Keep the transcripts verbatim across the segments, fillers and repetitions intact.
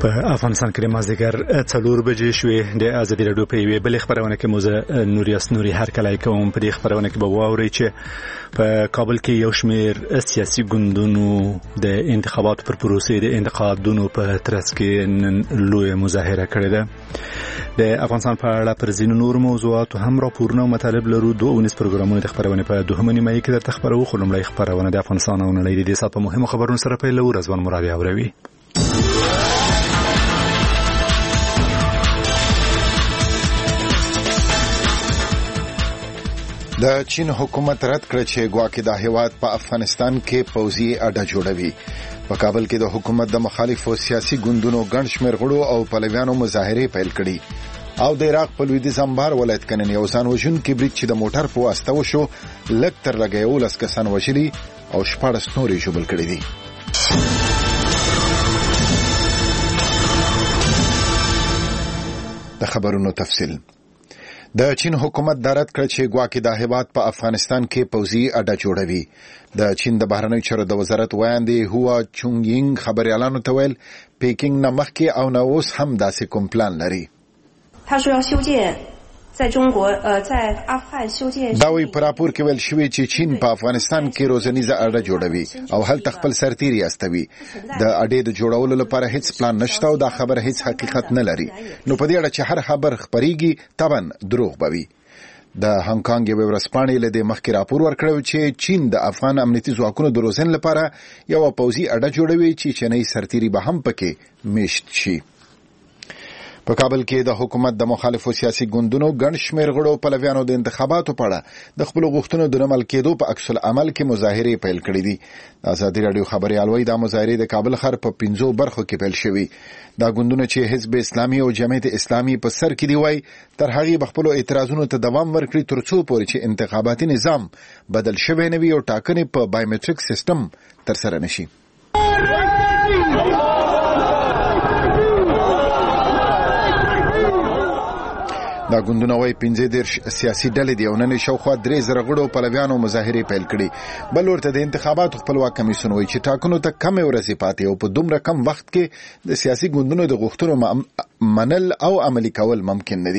په افغانستان کې مازدیګر څلور بجې شوې د ازادي راډیو په یوې بلې خبرونه کې موزه نوریاس نوري هر کله کوم په دې خبرونه کې به واوري چې په کابل کې یو شمېر سیاسي ګوندونو د انتخاباتو پر پروسې د انتقادونو په ترڅ کې لوی مظاهره کړې ده. د افغانستان په اړه پر ځینو نور موضوعاتو هم راپورونه او مطالب لرو. دوه ونیس پروګرامونه د خبرونه په دوهمه نیمه کې درته خبرو خو لومړی خبرونه د افغانستان او نړۍ د سات په مهمو خبرونو سره پیل لور ځوان مرادي اوروي. د چین حکومت رد کړ چې ګواکې د هیواد په افغانستان کې پوځي اډه جوړوي. په کابل کې د حکومت د مخالفو سیاسي ګوندونو ګڼ شمېر غړو او پلویانو مظاهرې پیل کړي او د عراق په لویدیځ انبار ولایت کې نن یو ځان وژونکی برید چې د موټر په واسطه وشو لږ تر لږه یولس کسان وژلي او شپاړس نور یې ژوبل کړي دي. د خبرونو تفصیل. د چین حکومت دارت کړ چې ګواکې د هیواد په افغانستان کې پوځي اډه جوړوي. د چین د بهرنیو چارو د وزارت ویاندې هوا چونګینګ خبريالانو ته ویل پیکینګ نه مخکې او نه اوس هم داسې کوم پلان لري. دا وی پر راپور کې ویل شوی چې چین په افغانستان کې روزنیزه اډه جوړوي او هلته خپل سرتیري استوي. د اډې د جوړولو لپاره هیڅ پلان نشته او دا خبر هیڅ حقیقت نه لري. نو په دې اړه چې هر خبر خبريږي طبعا دروغ بوي. د هانګ کانګ یو ورسپانې له د مخکې راپور ورکړو چې چین د افغان امنیتي ځواکونو د روزنې لپاره یو پوځي اډه جوړوي چې چینی سرتیري به هم پکې میشت شي. په کابل کې د حکومت د مخالفو سیاسي ګوندونو ګڼ شمېر غړو پلویانو د انتخاباتو په اړه د خپل غوښتنو د عمل کېدو په عکس العمل کې مظاهرې پیل کړې دي. ازادي راډیو خبريال وایي دا مظاهرې د کابل ښار په پنځو برخو کې پیل شوي. دا ګوندونه چې حزب اسلامي او جمعیت اسلامي په سر کې دی وایي تر هغې به خپلو اعتراضونو ته دوام ورکړي تر څو پورې چې انتخاباتي نظام بدل شوی نه وي او ټاکنې په بایومټریک سیستم ترسره نشي. دا ګوندونه وايي پنځه دېرش سیاسي ډلې دي او نن شاوخوا درې زره غړو پلویانو مظاهرې پیل کړي. بل ورته د انتخاباتو خپلواک کمیسیون وايي چې ټاکنو ته کم ورځې پاتې او په دومره کم وخت کې د سیاسي ګوندونو د غوښتنو منل او عملي کول ممکن نه دي.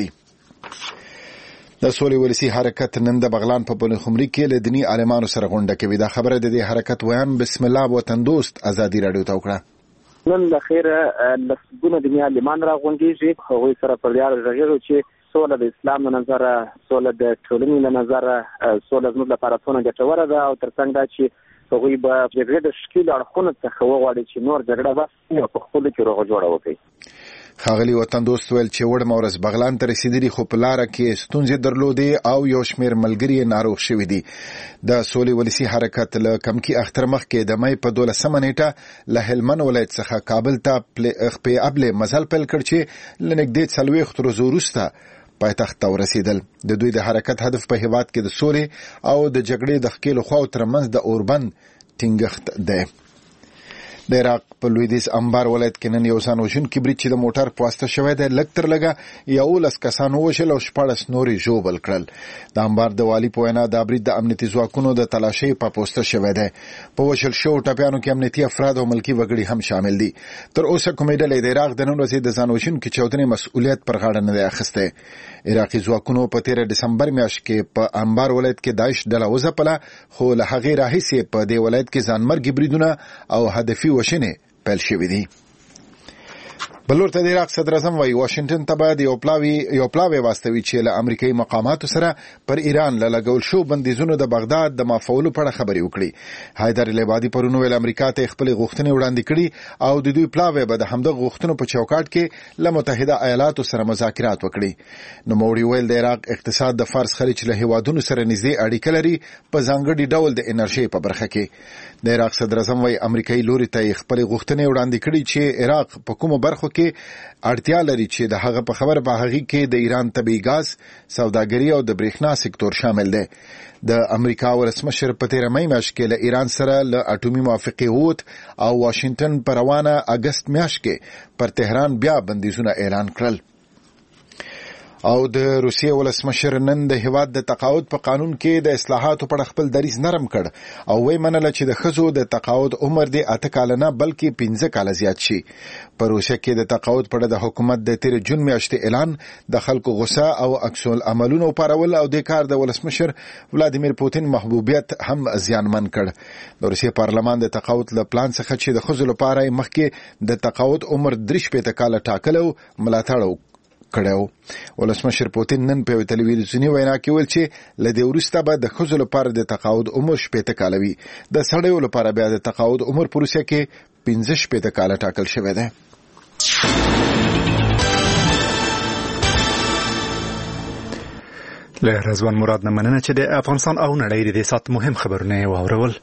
د سولې ولسی حرکت نن د بغلان په بلخمري کې له دیني عالمانو سره غونډه کوي. دا خبره د دې حرکت ویان بسم الله وطن دوست ازادي راډیو ته وکړه. نن د خیره لسګونه دیني عالمان را غونډېږي هغوی سره پر یاد راغلو چې سوله د اسلام له نظره سوله د ټولنې له نظره سوله زموږ لپاره څونه ګټوره ده او ترڅنګ دا چې هغوی به جګړې د شکیلو اړخونو څخه وغواړي چې نور جګړه بس او په خپلو کې روغه جوړه وکړي. ښاغلي وطن دوست ویل چې وړ مورز بغلان ته رسیدلي خو په لاره کې ستونزې درلودې او یو شمېر ملګري یې ناروغ شوي دي. د سولې ولسي حرکت له کمکي اختر مخکې د مۍ په دولسمه نیټه له هلمند ولایت څخه کابل ته خپې ابلې مزل پیل کړ چې له نږدې څلوېښت ورځو وروسته پایتخت ته ورسېدل. د دوی د حرکت هدف په هیواد کې د سولې او د جګړې د ښکېلو خواو ترمنځ د اوربند ټینګښت دی. د عراق په لویدیځ انبار ولایت کې نن یو ځان وژونکی برید چې د موټر په واسطه شوی دی لږ تر لږه یولس کسان ووژل او شپاړس نور یې ژوبل کړل. د انبار د والي په وینا دا برید د امنیتي ځواکونو د تلاشۍ په پوسته شوی دی. په وژل شوو ټپیانو کې امنیتي افراد او ملکي وګړي هم شامل دي. تر اوسه کومې ډلې د عراق د نن ورځې د ځان وژونکي چاودنې مسؤلیت پر غاړه نه دی اخیستی. عراقي ځواکونو په تیره ډسمبر میاشت کې په انبار ولایت کې داعش ډله وځپله خو له هغې راهیسې په دې ولایت کې ځانمرګي بریدونه او هدفي وژنې پیل شوي دي. بلور ته د عراق صدر اعظم وايي واشنگټن ته باید یو پلاوی یو پلاوی واستوي چې له امریکایي مقاماتو سره پر ایران له لګول شو بندیزونو د بغداد د معافولو په اړه خبرې وکړي. حیدر العبادي پرون ویل امریکا ته خپل غوښتنې وړاندې کړي او د دوی پلاوی به د همدغه غوښتنو په چوکاټ کې له متحده ایالاتو سره مذاکرات وکړي. نو موړي ویل د عراق اقتصاد د فارس خلیج له هیوادونو سره نږدې اړیکه لري په ځانګړي ډول د انرژي په برخه کې. د عراق صدر اعظم وايي امریکایي لوري ته خپل غوښتنې وړاندې کړي چې عراق په کومو برخو کې اړتیا لري چې د هغه په خبره په هغه کې د ایران طبيعي ګاز، سوداګري او د برېښنا سکتور شامل دی. د امریکا ولسمشر په تیره مۍ میاشت کې له ایران سره له اټومي موافقې ووت او واشنگټن په روانه اګست میاشت کې پر تهران بیا بندیزونه اعلان کړل. او د روسیې ولسمشر نن د هیواد د تقاعد په قانون کې د اصلاحاتو په خپل دریځ نرم کړ او وی منله چې د ښځو د تقاعد عمر د اته کال نه بلکې پنځه کال زیات شي. په روسیې کې د تقاعد په اړه د حکومت د تیر جون میاشتې اعلان د خلکو غوسه او عکس العملونو پارول او د کار د ولسمشر ولادیمیر پوتین محبوبیت هم زیانمن کړ. د روسیې پارلمان د تقاعد له پلان څخه چې د ښځو لپاره مخکې د تقاعد عمر درې شپېته کاله ټاکلو ملاتړ کړو. ولسمشر پوتین نن په تلویزیوني وینا کې ویل چې له دې وروسته به د ښځو لپاره د تقاعد عمر شپېته کاله وي. د سړیو لپاره بیا د تقاعد عمر په روسیه کې پنځه شپېته کاله ټاکل شوی دی. له رضوان مراد نه مننه چې د افغانستان او نړۍ د دې سات مهم خبرونه واورول.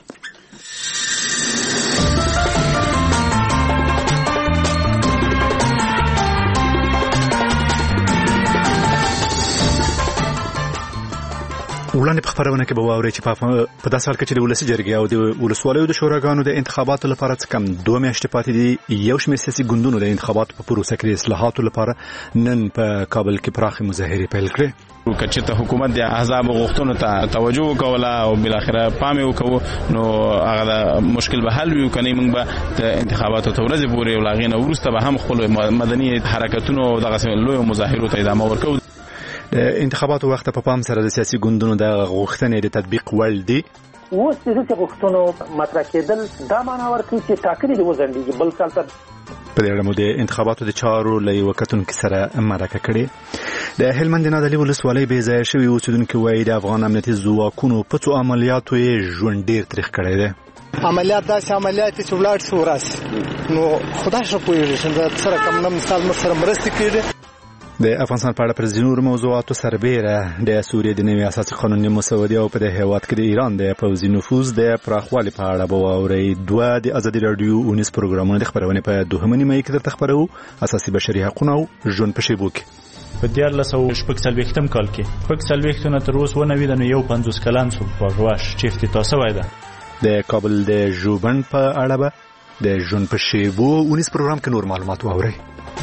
وړاندې په خبرونه کې به واورئ چې په داسې حال کې چې د ولسي جرګې او د ولسوالیو د شوراګانو د انتخاباتو لپاره څه کم دوه میاشتې پاتې دي. یو شمېر سیاسي ګوندونو د انتخاباتو په پروسه کې د اصلاحاتو لپاره نن په کابل کې پراخې مظاهرې پیل کړې. که چېرته حکومت د احزاب غوښتنو ته توجه وکوله او بالاخره پام یې وکړو نو هغه د مشکل به حل وي، که نه موږ به د انتخاباتو ته ورځې پورې او له هغې نه وروسته به هم خپلو مدني حرکتونو او دغسې لویو مظاهرو ته ادامه ورکوو. د انتخاباتو وخت په پام سره د سیاسي ګوندونو د غوښتنې د تطبیق وړ دي. اوس د سیاسي غوښتنو مطرح کېدل دا معنا ورکوي چې ټاکنې دې وځنډېږي، بل کال ته. په دې اړه مو د انتخاباتو د چارو له یوه کتونکي سره مرکه کړې. د هلمند نادعلي ولسوالۍ بې ځایه شوي اوسېدونکي وایي د افغان امنیتي ځواکونو په څو عملیاتو یې ژوند ډېر تریخ کړی دی. عملیات داسې عملیات چې ولاړ شي وراسي نو خدای ښه پوهېږي چې د سره کم نه مثال موږ سره مرستې کېږي. د افغانستان په اړه پر ځینو موضوعاتو سربیره د سوریې د نوي اساسي قانون مسودې او په دې هیواد کې د ایران د پوځي نفوذ د پراخوالي په اړه به واورئ. دوه د ازادي راډیو اونیز پروګرامونه د خبرونې په دوهمه نیمه کې درته خبرو. اساسي بشري حقوق او ژوند په شیبو کې په دیارلس سوه شپږ څلوېښتم کال کې شپږ څلوېښتو نه تر اوس ونوي د نو یو پنځوس کلن څوک په غواش چې افتتاح سوی ده. د کابل د ژوبڼ په اړه به د ژوند په شیبو اونیز پروګرام کې نور معلومات واورئ.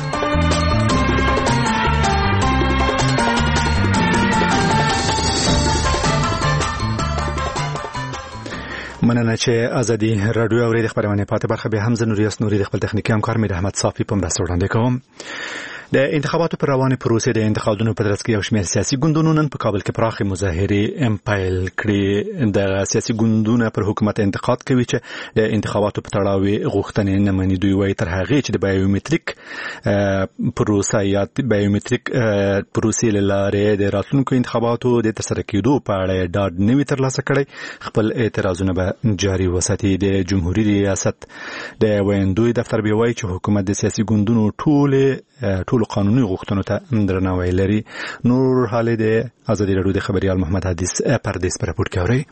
مننه چې ازادي راډیو اوري د خبرونه پاتې برخه به هم زنوریاس نوري د خپل تخنیکی همکار مې احمد صافي په مرسته وړاندې کوم. د انتخاباتو پر روانې پروسې د انتخابونو په ترڅ کې یو شمېر سیاسي ګوندونو نن په کابل کې پراخې مظاهرې امپایل کړې. د سیاسي ګوندونو پر حکومت انتقاد کوي چې د انتخاباتو په تړاو غوښتنې نه مني. دوی وايي تر هغې چې د بایومټریک پروسه یا بایومټریک پروسې له لارې د راتلونکو انتخاباتو د ترسره کېدو په اړه ډاډ نه وي ترلاسه کړی، خپل اعتراضونه به جاري وساتي. د جمهوریت ریاست د ویندوی دفتر به وایي چې حکومت د سیاسي ګوندونو ټول ټول قانوني غوښتنو ته درناوی لري. نور حال د ازادي راډیو د خبريال محمد حدیث پردیس پر راپور کوي.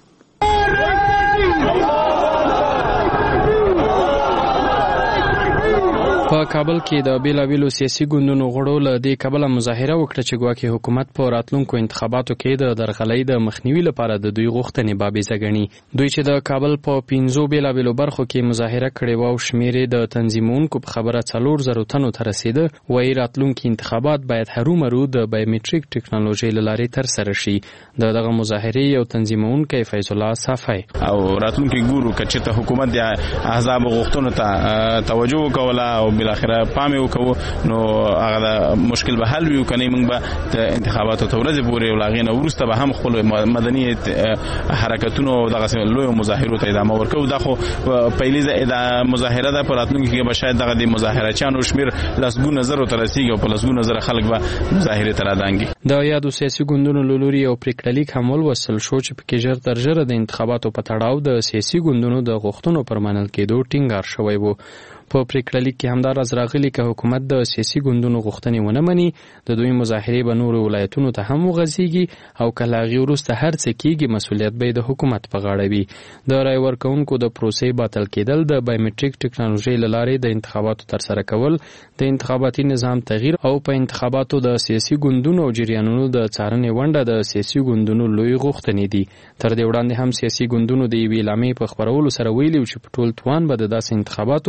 په کابل کې د بیلابیلو سیاسي ګوندونو غړو له دې کبله مظاهره وکړه چې ګواکې حکومت په راتلونکو انتخاباتو کې د درغلۍ د مخنیوي لپاره د دوی غوښتنې بابیزه ګڼي. دوی چې د کابل په پنځو بیلابیلو برخو کې مظاهره کړې وه او شمېر د تنظیمونکو په خبره څلور زرو تنو ته رسېده، وایي راتلونکي انتخابات باید هرومرو د بایومټریک ټکنالوژۍ له لارې ترسره شي. د دغه مظاهرې یو تنظیمونکی فیض الله صافی او راتلونکي ګورو که چېرته حکومت د احزاب غوښتنو ته توجه وکوله او بالاخره پام یې وکړو نو هغه د مشکل به حل وي، که نه موږ به د انتخاباتو ته ورځې پورې او له هغې نه وروسته به هم خپلو مدني حرکتونو او دغسې لویو مظاهرو ته ادامه ورکوو. دا خو پیلیزه مظاهره ده، په راتلونکي کې به شاید دغه د مظاهرچیانو شمېر لسګونه زرو ته رسېږي او په لسګونه زره خلک به مظاهرې ته رادانګي. د یادو سیاسي ګوندونو له لوري یو پرېکړه لیک هم ولوستل شو چې پکې ژر تر ژره د انتخاباتو په تړاو د سیاسي ګوندونو د غوښتنو پر منل کېدو ټینګار شوی و. په پریکړه لیک کې همدا راز راغلي که حکومت د سیاسي ګوندونو غوښتنې ونه مني د دوی مظاهرې به نورو ولایتونو ته هم وغځېږي او که له هغې وروسته هر څه کېږي مسؤلیت به یې د حکومت په غاړه وي. د رای ورکوونکو د پروسې باطل کېدل، د بایومټریک ټکنالوژۍ له لارې د انتخاباتو ترسره کول، د انتخاباتي نظام تغییر او په انتخاباتو د سیاسي ګوندونو او جریانونو د څارنې ونډه د سیاسي ګوندونو لوی غوښتنې دي. تر دې وړاندې هم سیاسي ګوندونو د یوې اعلامیې په خپرولو سره ویلي چې په ټول توان به د داسې انتخاباتو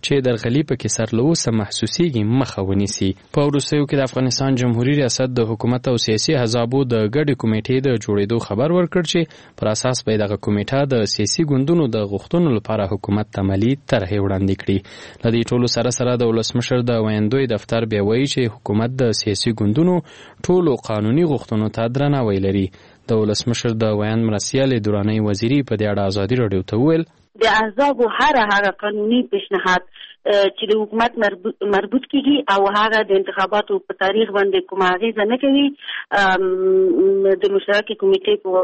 چې درغلي پکې سرلوسه محسوسيږي مخه ونیسي. په وروستیو کې د افغانستان جمهوریت ریاست د حکومت او سیاسي احزابو د ګډې کمیټې د جوړېدو خبر ورکړ چې پر اساس به دغه کمیټه د سیاسي ګوندونو د غوښتنو لپاره حکومت ته عملي طرحې وړاندې کړي. له دې ټولو سره سره د ولسمشر د ویاندوی دفتر بیا وایي چې حکومت د سیاسي ګوندونو ټولو قانوني غوښتنو ته درناوی لري. د ولسمشر د ویاند مرستیال دراني وزیری په دې اړه ازادي رادیو ته وویل د احزابو هر هغه قانوني پیشنهاد چې د حکومت مربوط کیږي او هغه د انتخاباتو په تاریخ باندې کومه اغیزه نه کوي د مشترکې کمیټې په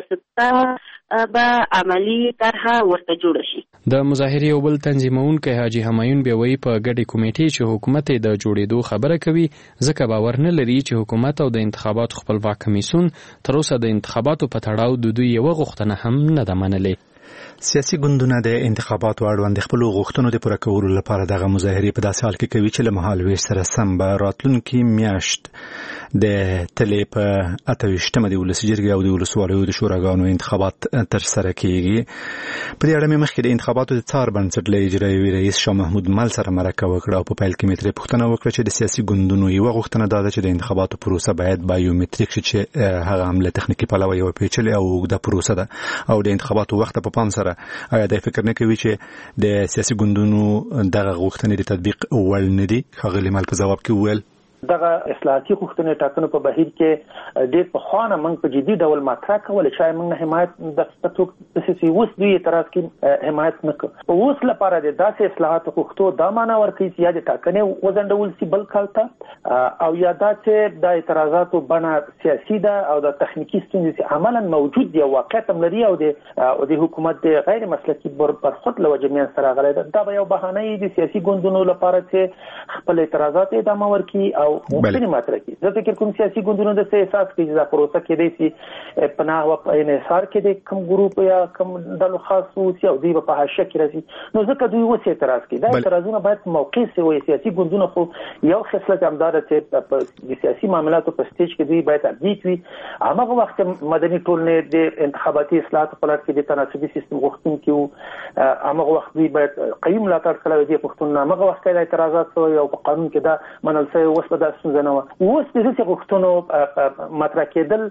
واسطه به عملی طرح ورته جوړ شي. د مظاهرې او بل تنظیمونکو حاجی همایون بیوي په ګډې کمیټې چې حکومت د جوړېدو خبره کوي ځکه باور نه لري چې حکومت او د انتخاباتو خپلواک کمیسیون تر اوسه د انتخاباتو په تړاو د دوی یو غوښتنه هم نه ده منلې. سیاسي ګوندونه د انتخاباتو اړوند خپل غوښتنو د پوره کولو لپاره دغه مظاهرې په داسې حال کې کوي چې له مهال ویش سره سم به راتلونکي میاشت د تلې په اته ویشتمه د ولسي جرګې او د ولسوالیو د شوراګانو انتخابات ترسره کیږي. په دې اړه مې مخکې د انتخاباتو د څار بنسټ له اجرایوي رئیس شاه محمود مل سره مرکه وکړه او په پیل کې مې ترې پوښتنه وکړه چې د سیاسي ګوندونو یوه غوښتنه دا ده چې د انتخاباتو پروسه باید بایومتریک شي چې هغه هم له تخنیکي پلوه یوه پیچلې او اوږده پروسه ده او د انتخاباتو وخت په پام سره آیا د فکر نه کوي چې د سیاسي ګوندونو دغه غوښتنې د تطبیق وړ نه دي؟ ښاغلي مل په ځواب کې وویل دغه اصلاحاتي غوښتنې ټاکنو په بهیر کې ډېر پخوانه موږ په جدي ډول مطرح کول چې موږ نه حمایت د ستوک د سیاسي اوس دوی اعتراض کې حمایت نه کوي. اوس لپاره د داسې اصلاحات غوښتو دا معنا ورکوي چې یا د ټاکنې وزندول سي بل کالته او یا دا چې د اعتراضاتو بڼه سیاسي ده او د تخنیکی ستونزې عملاً موجود دي واقعیت هم لري او د د حکومت د غیر مسلکي برخورد له وجې من سره غلي ده. دا به یو بهانه د سیاسي ګوندونو لپاره چې خپل اعتراضات ادامه ورکړي او ممکن مطرح کی. زه فکر کوم سیاسي ګوندونو د احساس کوي چې دا پروسه کې دی چې پناه او انحصار کې د کوم ګروپ یا کوم ډلو خاص او چې دوی په حاشیه کې راځي نو ځکه دوی وڅ اعتراض کوي. دا اعتراضونه باید موقع سي وي. سیاسي ګوندونه خو یو خصلت همدار چې په سیاسي معاملاتو په سټیج کې دوی باید ابډیټ وي. هغه وخت مدني ټولنې د انتخاباتي اصلاحات په لړ کې د تناسبي سیستم غوښتونکي او هغه وخت دوی باید قیم ملاتړ کړي دي پښتون هغه وخت کې اعتراضات او په قانون کې دا منل شوی اوس په داسې څنګه نو اوس د دې غوښتنو مطرح کېدل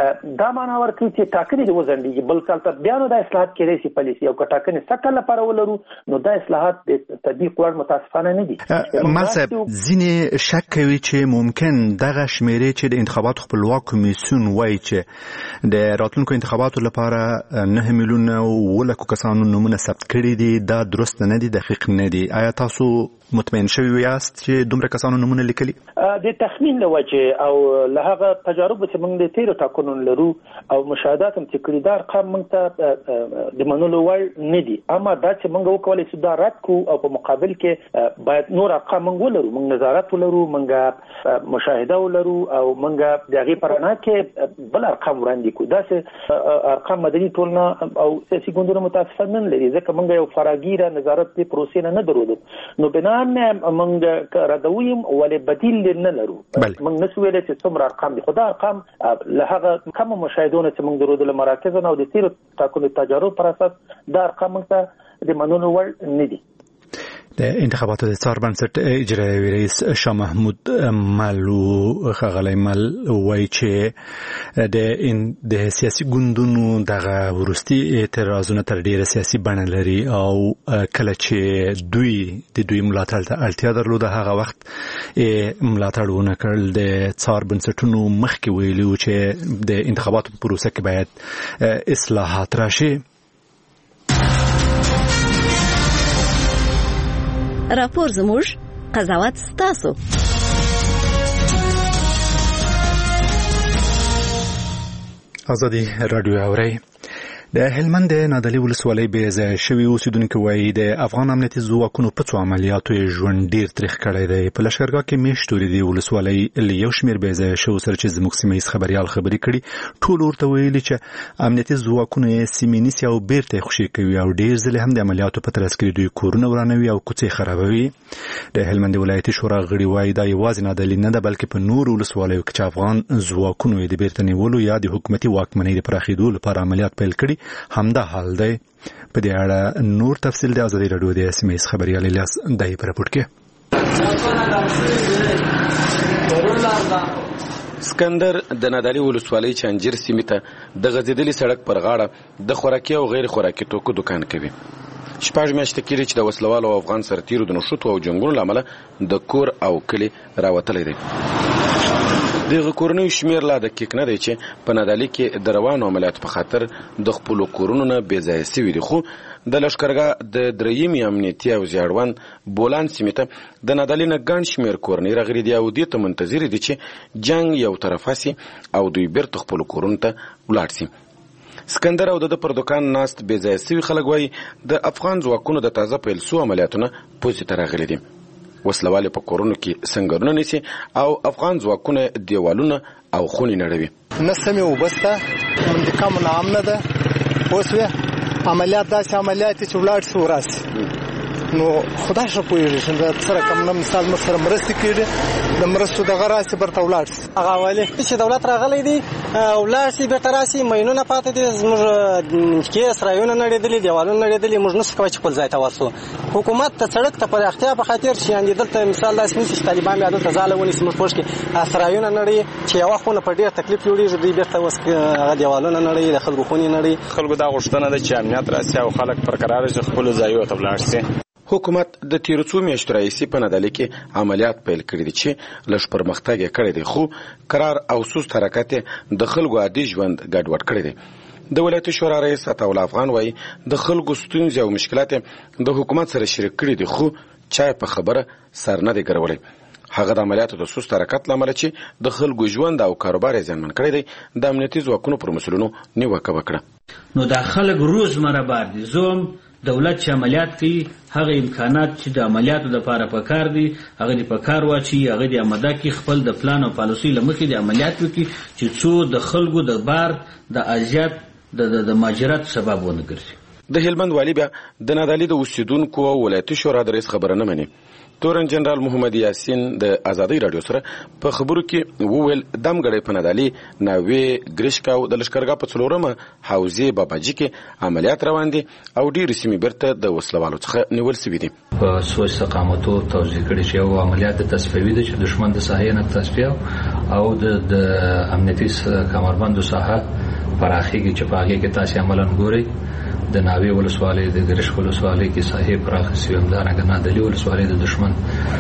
دا معنا ورکوي چې ټاکنې د وزندګي بل کال ته بیا نو د اصلاحات کېدای شي پالیسي او ټاکنې سکه لپاره ولرو نو د اصلاحات د تطبیق وړ متاسفانه نه دي. ملصب ځینې شک کوي چې ممکن دغه شمیرې چې د انتخاباتو خپلواک کمیسیون وایي چې د راتلونکو انتخاباتو لپاره نه میلیونه ولکو کسانو نومونه ثبت کړي دي دا درست نه دي دقیق نه دي. آیا تاسو مطمئن شوی یاست چې دومره کسانو نومونه لیکلي؟ د تخمین له وجه او له هغه تجارب چې موږ د تیرو ټاکنو لرو او مشاهدات هم چې کړي دا ارقام موږ ته د منلو وړ نه دي. اما دا چې موږ وکولای شو دا رد کو او په مقابل کې باید نور ارقام موږ ولرو. موږ نظارت ولرو، موږ مشاهده ولرو او موږ د هغې پرانا کې بل ارقام وړاندې کو. دا چې ارقام مدني ټولنه او سیاسي ګوندونه متاسفانه نه لري ځکه موږ یو فراګیره نظارت د پروسې نه درلود. نو بنا موږ ردویم ولې بدیل نه لرو. موږ نسو ویل چې څومره ارقام دي. خدا ارقام له هغه کوم مشاهدونه چې موږ درلود له مراکز او د تیرو ټاکنو تجارب پر اساس دا ارقام موږ د منلو وړ نه دي. د انتخاباتو د څار بنسټ اجرایوي رئیس شاه محمود مل ښاغلی مل وایي چې د د سیاسي ګوندونو دغه وروستي اعتراضونه تر ډیره سیاسي بڼه لري او کله چې دوی د دوی ملاتړ ته اړتیا درلوده هغه وخت ملاتړ ونه کړل. د څار بنسټونو مخکې ویلي وو چې د انتخاباتو په پروسه کې باید اصلاحات راشي. راپور زموږ قضاوت ستاسو. ازادي رادیو اوري د هلمند د نادعلي ولسوالۍ بې ځایه شوي اوسیدونکي وایي د افغان امنیتي ځواکونو په څو عملیاتو یې ژوند ډېر تریخ کړی دی. په لښکرګاه کې میاشت تورې د ولسوالۍ له یو شمېر بې ځایه شوو سره چې زموږ سیمه ییز خبریال خبرې کړي ټول ورته ویلي چې امنیتي ځواکونه یې سیمې نیسي او بیرته یې خوشې کوي او ډېر ځلې هم د عملیاتو په ترڅ کې دوی کورونه ورانوي او کوڅې خرابوي. د هلمند ولایتي شورا غړي وایي دا یوازې نادعلي نه ده بلکې په نورو ولسوالیو کې چې افغان ځواکونو یې د بیرته نیولو یا د حکومتي واکمنۍ د پراخېدو لپاره عملیات پیل کړي کې همدا حال دی. په دې اړه نور تفصیل د ازادي راډیو د اس ام اس خبريال الیاس دای پر راپورټ کې. اسکندر د نادعلي ولسوالۍ چانجیر سیمې ته د غځېدلي سړک پر غاړه د خوراکي او غیر خوراکي توکو دکان کوي. شپږ میاشتې کېږي چې د وسلوالو او افغان سرتیرو د نښتو او جنګونو له امله د کور او کلي راوتلی دی. دغه کورنیو شمېر لا دقیق نه دی چې په نادعلي کې د روانو عملیاتو په خاطر د خپلو کورونو نه بېځایه سوي دي، خو د لښکرګاه د درېیمې امنیتي او زیړوند بولان سیمې ته د نادعلي نه ګڼ شمېر کورنۍ راغلي دي او دې ته منتظرې دي چې جنګ یو طرفه سي او دوی بیرته خپلو کورونو ته ولاړ سي. اسکندر او د پر دکان ناست بېځایه سوي خلک وایي د افغان ځواکونو د تازه پیل سو عملیاتونه پوځي ته راغلي دي. وسلوالې په کورونو کې سنګرونه نیسي او افغان ځواکونه دیوالونه او خونې نړوي. نه سمې اوبه شته، منطقه منامنه ده. پوه شوې عملیات داسې عملیات چې ولاړ شي وراسي، نو خدای ښه پوهېږي چې د څه رقم نه مثال موږ سره مرستې کېږي، د مرستو دغه راسي برته ولاړ شي. هغه ولې چې دولت راغلی دی ولاړ شي بېرته راسي، ماینونه پاتې دي، زموږ کې سرایونه نړېدلي، دیوالونه نړېدلي، موږ نشو کولی چې خپل ځای ته ورسو. حکومت د سړک ته پراختیا په خاطر چې یعنې دلته مثال داسې نیسي چې طالبان بیا دلته ځاله ونیسي، موږ پوښ کې سرایونه نړوي چې یوه خونه په ډېر تکلیف جوړېږي، دوی بېرته اوس هغه دیوالونه نړوي، د خلکو خونې نړوي. خلکو دا غوښتنه ده چې امنیت راسي او خلک پر قراره شي خپلو ځایونو ته ولاړ شي. حکومت د تیرو څو میاشتو راهیسې په نادعلي کې عملیات پیل کړي دي چې لږ پرمختګ یې کړی دی، خو قرار او سست حرکت د خلکو عادي ژوند ګډوډ کړی دی. د ولایت شورا رئیس عطاالله افغان وایي د خلکو ستونزې او مشکلات د حکومت سره شریک کړي دي، خو چا په خبره سر نه دی ګرولی. هغه د عملیاتو د سست حرکت له امله چې د خلکو ژوند او کاروبار یې زیانمن کړی دی، د امنیتي ځواکونو پر مسؤلینو نیوکه وکړه. نو دا خلک روزمره بار دي. زوم دولت چې عملیات کوي هغه امکانات چې د عملیاتو لپاره پکار دي هغه دې پکار واچي، هغه دې آماده کړي، خپل د پلان او پالیسۍ له مخې د عملیات وکړي چې څو د خلکو د بار د اذیت د د مهاجرت سبب ونه ګرځي. د هلمند والي بیا د نادعلي د اوسیدونکو او ولایتي شورا د رئیس خبره نه مني. تورن جنرال محمد یاسین د ازادۍ راډیو سره په خبرو کې وویل دمګړی په نادعلي، ناوې، ګرشک او د لښکرګاه په څلورمه حوزې باباجي کې عملیات روان دي او ډېرې سیمې بیرته د وسلوالو څخه نیول سوي دي. په څو استقامتو توضیح کړي چې یو عملیات د تصفیوي ده چې دښمن د ساحې نه تصفیه او د امنیتي کمربندو ساحه پراخېږي چې په هغې کې تاسې عملاً ګورئ. د ناوې ولسوالۍ د ګرشک ولسوالۍ کې ساحې پراخه سوي، همدارنګه نادعلي ولسوالۍ د دښمن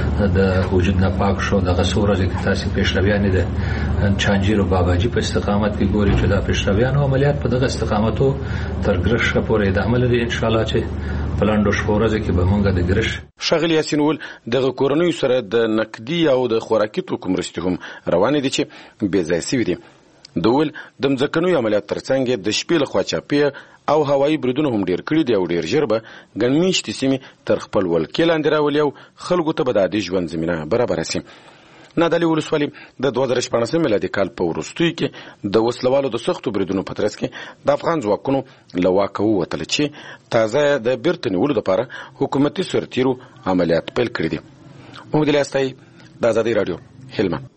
د وجود نه پاک شو. دغه څو ورځې کې تاسې پیشرویانې د چانجیر او باباجي په استقامت کې ګوري چې دا پیشرویانو عملیات په دغه استقامتو تر ګرشک پورې ادامه لري. انشاءالله چې په لنډو شپو ورځو کې به موږ د ګرشک ښاغلي یاسین وویل دغه کورنیو سره د نقدي او د خوراکي توکو مرستې هم روانې دي چې بېځایه سوي دي. د ویل د مځکنیو عملیات ترڅنګ د شپې لخوا چاپیه او هوایي بریدونه هم ډېر کړي دي او ډېر ژر به ګڼ میاشتې سیمې تر خپل ولکې لاندې راولي او خلکو ته به د عادي ژوند زمینه برابره سي. نادعلي ولسوالي د دوه زره شپاړسم میلادي کال په وروستیو کې د وسلوالو د سختو بریدونو په ترڅ کې د افغان ځواکونو له واکه ووتله چې تازه د بیرته نیولو لپاره حکومتي سرتیرو عملیات پیل کړي دي. محمد الیاس تایي د ازادۍ راډیو هلمند.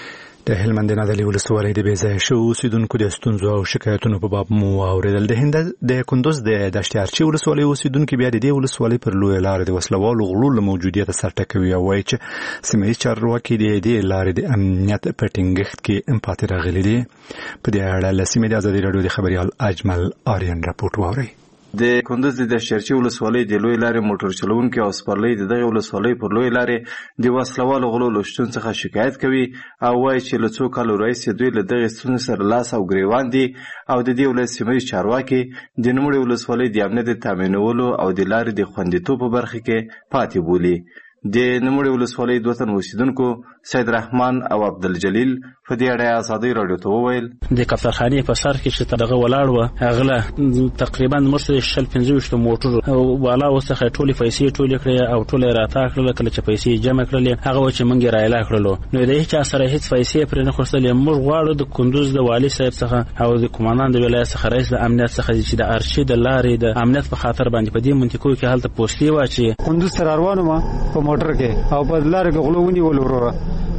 د هلمند نادعلي ولسوالۍ د بېځایه شوو اوسیدونکو د ستونزو او شکایتونو په باب مو واورېدل. د هند د کندوز د دشتیارچي ولسوالۍ اوسیدونکي بیا د دې ولسوالۍ پر لویه لارې د وسلوالو غلو له موجودیته سر ټکوي او وایي چې سیمه ییز چارواکي د دې لارې د امنیت په ټینګښت کې پاتې راغلي دي. په دې اړه له سیمې د ازادۍ راډیو د خبریال اجمل آریان راپورټ واورئ. د کندوز د دشتیارچي ولسوالۍ د لوی لارې موټر چلوونکي او سپرلۍ د دغه ولسوالۍ پر لوی لارې د وسلوالو غلو له شتون څخه شکایت کوي او وایي چې له څو کالو راهیسې دوی له دغې ستونزې سره لاس او ګریوان دي او د دې ولایت سیمه ییز چارواکي د نوموړې ولسوالۍ د امنیت د تامینولو او د لارې د خوندیتوب په برخه کې پاتې بولي. د نوموړې ولسوالۍ دوه تن اوسیدونکو سید رحمان او عبدالجلیل په دې اړه ازادۍ راډیو ته وویل د کفترخانې په سر کې چې دغه ولاړ وه هغه له تقریبا مرسته شل پنځه ویشت موټر والا ورڅخه ټولې پیسې ټولې کړې او ټولې یې راتا کړله. کله چې پیسې جمع کړلې هغه و چې موږ یې رایله کړلو نو د هېچا سره هېڅ پیسې پرې نه خورستلې. موږ غواړو د کندوز د والي صاحب څخه او د قوماندان د ولایت څخه رئیس د امنیت څخه چې د ارشي د لارې د امنیت په خاطر باندې په دې منطقو کې هلته پوستې واچي. کندوز ته روان وم په موټر کې او په لارې کې غلو ونیول وروره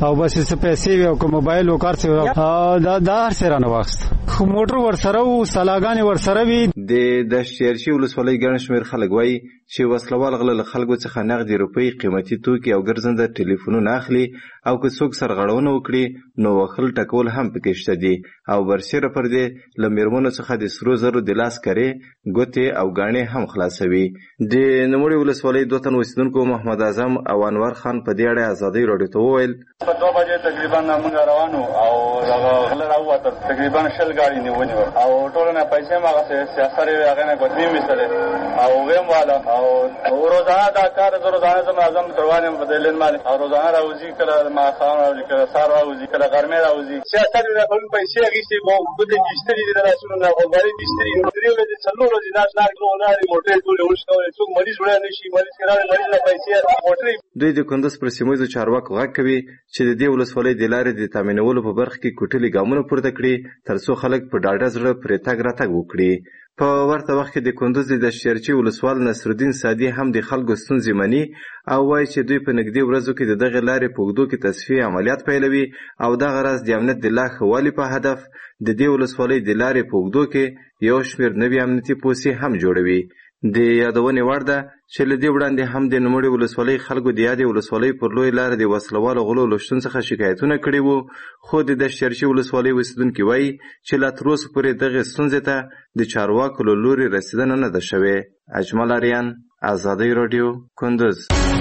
او بس څه پیسې وي او کوم موبایل او کار څه دا دا هر څه رانه واخست خو موټر ورسره وو سلاګانې ورسره وي. د دشتیارشي ولسوالۍ ګڼ شمېر خلک وایي چې وسلوال غله له خلکو څخه نغدي روپۍ قیمتي توکي او ګرځنده ټلیفونونه اخلي او که څوک سرغړونه وکړي نو وخل ټکول هم پکې شته دي او برسېره پر دې له میرمنو څخه د سرو زرو د لاس کرې ګوتې او ګاڼې هم خلاصوي. د نوموړې ولسوالۍ دوه تن اوسېدونکو محمد اعظم او انور خان په دې اړه ازادۍ راډیو ته وویل په دوه بجې تقریبا موږ روانو او دغه غله راووتل تقریبا شل ګاډي نیولي وو او ټول نه پیسې ما غسه سیاست لري هغه نه ګوتې میسته او ویم والا او روزانه دا کار روزانه زما اعظم تروانم بدلین مال او روزانه راوځي کله ما خام راوځي کله سار راوځي کله ګرمه راوځي سیاست لري په پیسې غیشتي مو بده کیشتري د راسونو نه غوړي کیشتري نو دریو د څلور ورځې دا څنګه کړو موټر ټول ورشته څوک مریض وړاندې نشي مریض کراوي مریض له پیسې موټر. دوی د کندز پر سیمایي چارواکو غږ کوي چې د دې ولسوالۍ د لارې د تامینولو په برخه کې کوټلي ګامونه پورته کړي ترڅو خلک په ډاډه زړه پرې تګ راتګ وکړي. په ورته وخت کې د کندز د دشتیارچي ولسوال نصرالدین سادي هم د خلکو ستونزې مني او وایي چې دوی په نږدې ورځو کې د دغه لارې په اوږدو کې تصفیې عملیات پیلوي او دغه راز د امنیت د لا ښه والي په هدف د دې ولسوالۍ د لارې په اوږدو کې یو شمېر نوي امنیتي پوستې هم جوړوي. د یادونې وړ ده چې له دې وړاندې هم د نوموړې ولسوالۍ خلکو د یادې ولسوالۍ پر لوی لاره د وسلوالو غلو له شتون څخه شکایتونه کړي وو خو د دشتیارچي ولسوالۍ اوسېدونکي وایي چې لا تر اوسه پورې دغې ستونزې ته د چارواکو له لورې رسېدنه نه ده شوې. اجمل اریان، ازادۍ راډیو، کندز.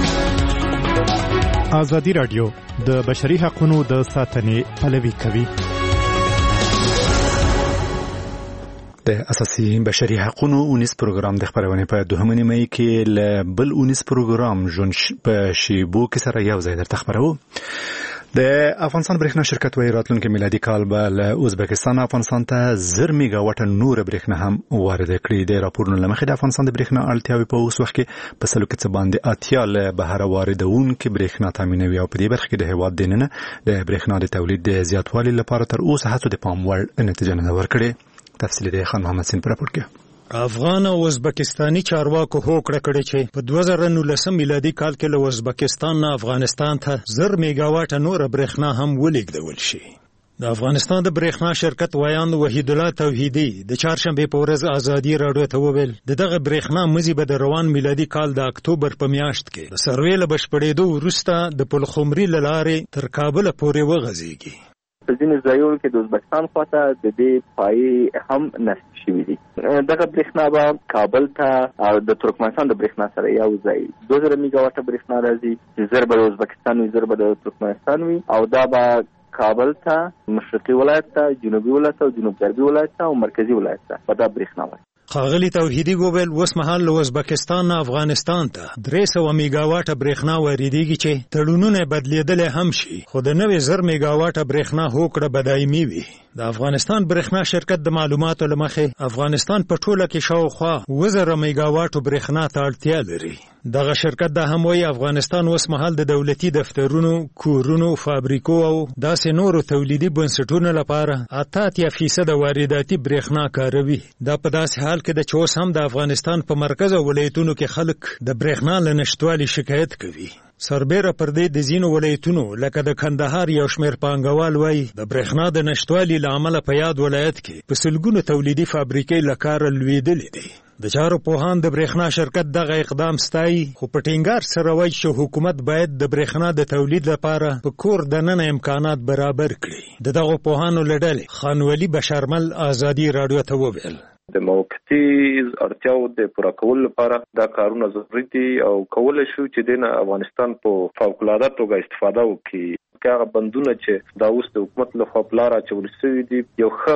ازادي راډیو د بشري حقوقو د ساتنې پلوي کوي. د اساسي بشري حقوقو اونیس پروګرام د خبرونه په دوهمه نیمه کې ل بل اونیس پروګرام جون په شیبو کې سره یو ځای درته خبرو. د افغانستان برېښنا شرکت وایي راتلونکي میلادي کال به له ازبکستان افغانستان ته زر میگا واټه نور برېښنا هم وارد کړي. د راپورونو له مخې د افغانستان د برېښنا اړتیاوې په اوس وخت کې په سلو کې څه باندې اتیا له بهر واردونکي برېښنا تامینوي او په دې برخه کې د هیواد دننه د برېښنا د تولید د زیاتوالي لپاره تر اوسه هڅو د پام وړ نتیجه نه ورکړي. تفصیل دی خان محمد سین پر راپور کې. افغان او ازبکستاني چارواکو هوکړه کړې چې په دوه زره نولسم میلادي کال کې له ازبکستان نه افغانستان ته زر میگا واټه نور برېښنا هم ولېږدول شي. د افغانستان د برېښنا شرکت ویان وحید الله توحیدی د چهارشنبه په ورځ ازادي راډیو ته وویل دغه برېښنا مزي به د روان میلادي کال د اکتوبر په میاشت کې د سروې له بشپړېدو وروسته د پلخمري له لارې تر کابل پورې وغځېږي. په ځینې ځایونو کې د ازبکستان خواته د دې پای هم نصب شوي دي. دغه برېښنا به کابل ته او د ترکمنستان د برېښنا سره یو ځای دوه زره میگا واټه برېښنا راځي چې زر به د ازبکستان وي زر به د ترکمنستان وي او دا به کابل ته مشرقي ولایت ته جنوبي ولایت ته او جنوب غربي ولایت ته او مرکزي ولایت ته به دا برېښنا وي. ښاغلي توحیدي وویل اوس مهال له ازبکستان نه افغانستان ته درې سوه میگا واټه برېښنا واردېږي چې تړونونه بدلېدلی هم شي خو د نوې زر میگا واټه برېښنا هوکړه به دایمي وي. د افغانستان برېښنا شرکت د معلوماتو له مخې افغانستان په ټوله کې شاوخوا اووه زره میگا واټو برېښنا ته اړتیا لري. دغه شرکت دا هم وایي افغانستان اوس مهال د دولتي دفترونو، کورونو، فابریکو او داسې نورو تولیدي بنسټونو لپاره اته اتیا فیصده وارداتي برېښنا کاروي. دا په داسې حال کې د چې اوس هم د افغانستان په مرکز او ولایتونو کې خلک د برېښنا له نشتوالي شکایت کوي. سربیره پر دې د ځینو ولایتونو لکه د کندهار یو شمېر پانګوال وایي د برېښنا د نشتوالي له امله په یاد ولایت کې په سلګونو تولیدي فابریکې له کاره لوېدلې دي. د چارو پوهان د برېښنا شرکت دغه اقدام ستایي خو په ټینګار سره وایي چې حکومت باید د برېښنا د تولید لپاره په کور دننه امکانات برابر کړي. د دغو پوهانو له ډلې خانولي بشرمل ازادي راډیو ته وویل د موقتي اړتیاو د پوره کولو لپاره دا کارونه ضروري دي او کولای شو چې د افغانستان په فوق العاده توګه استفاده وکړي. هغه بندونه چې دا اوس د حکومت له خوا پلار اچول شوي دي یو ښه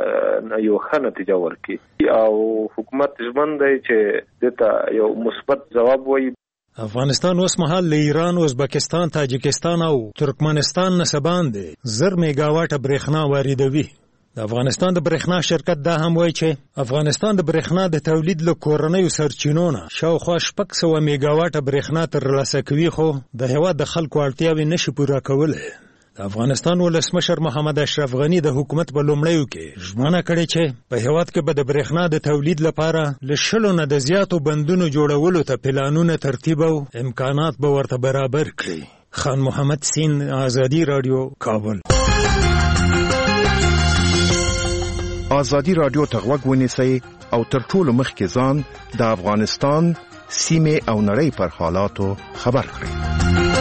یو ښه نتیجه ورکړي او حکومت ژمن دی چې دته یو مثبت ځواب وایي. افغانستان اوس مهال له ایران، ازبکستان، تاجکستان او ترکمنستان نه څه باندې زر میگا واټه برېښنا واردوي. د افغانستان د برېښنا شرکت دا هم وایي چې افغانستان د برېښنا د تولید له کورنیو سرچینو نه شاوخوا شپږ سوه میگا واټه برېښنا ترلاسه کوي خو د هېواد د خلکو اړتیاوې نشي پوره کولی. د افغانستان ولسمشر محمد اشرف غني د حکومت په لومړیو کې ژمنه کړې چې په هېواد کې به د برېښنا د تولید لپاره له شلو نه د زیاتو بندونو جوړولو ته پلانونه ترتیب او امکانات به ورته برابر کړي. خان محمد سین، آزادی رادیو، کابل. آزادی رادیو ته غوږ ونیسئ او تر ټولو مخکې ځان د افغانستان سیمه او نړۍ پر حالاتو خبر کړئ.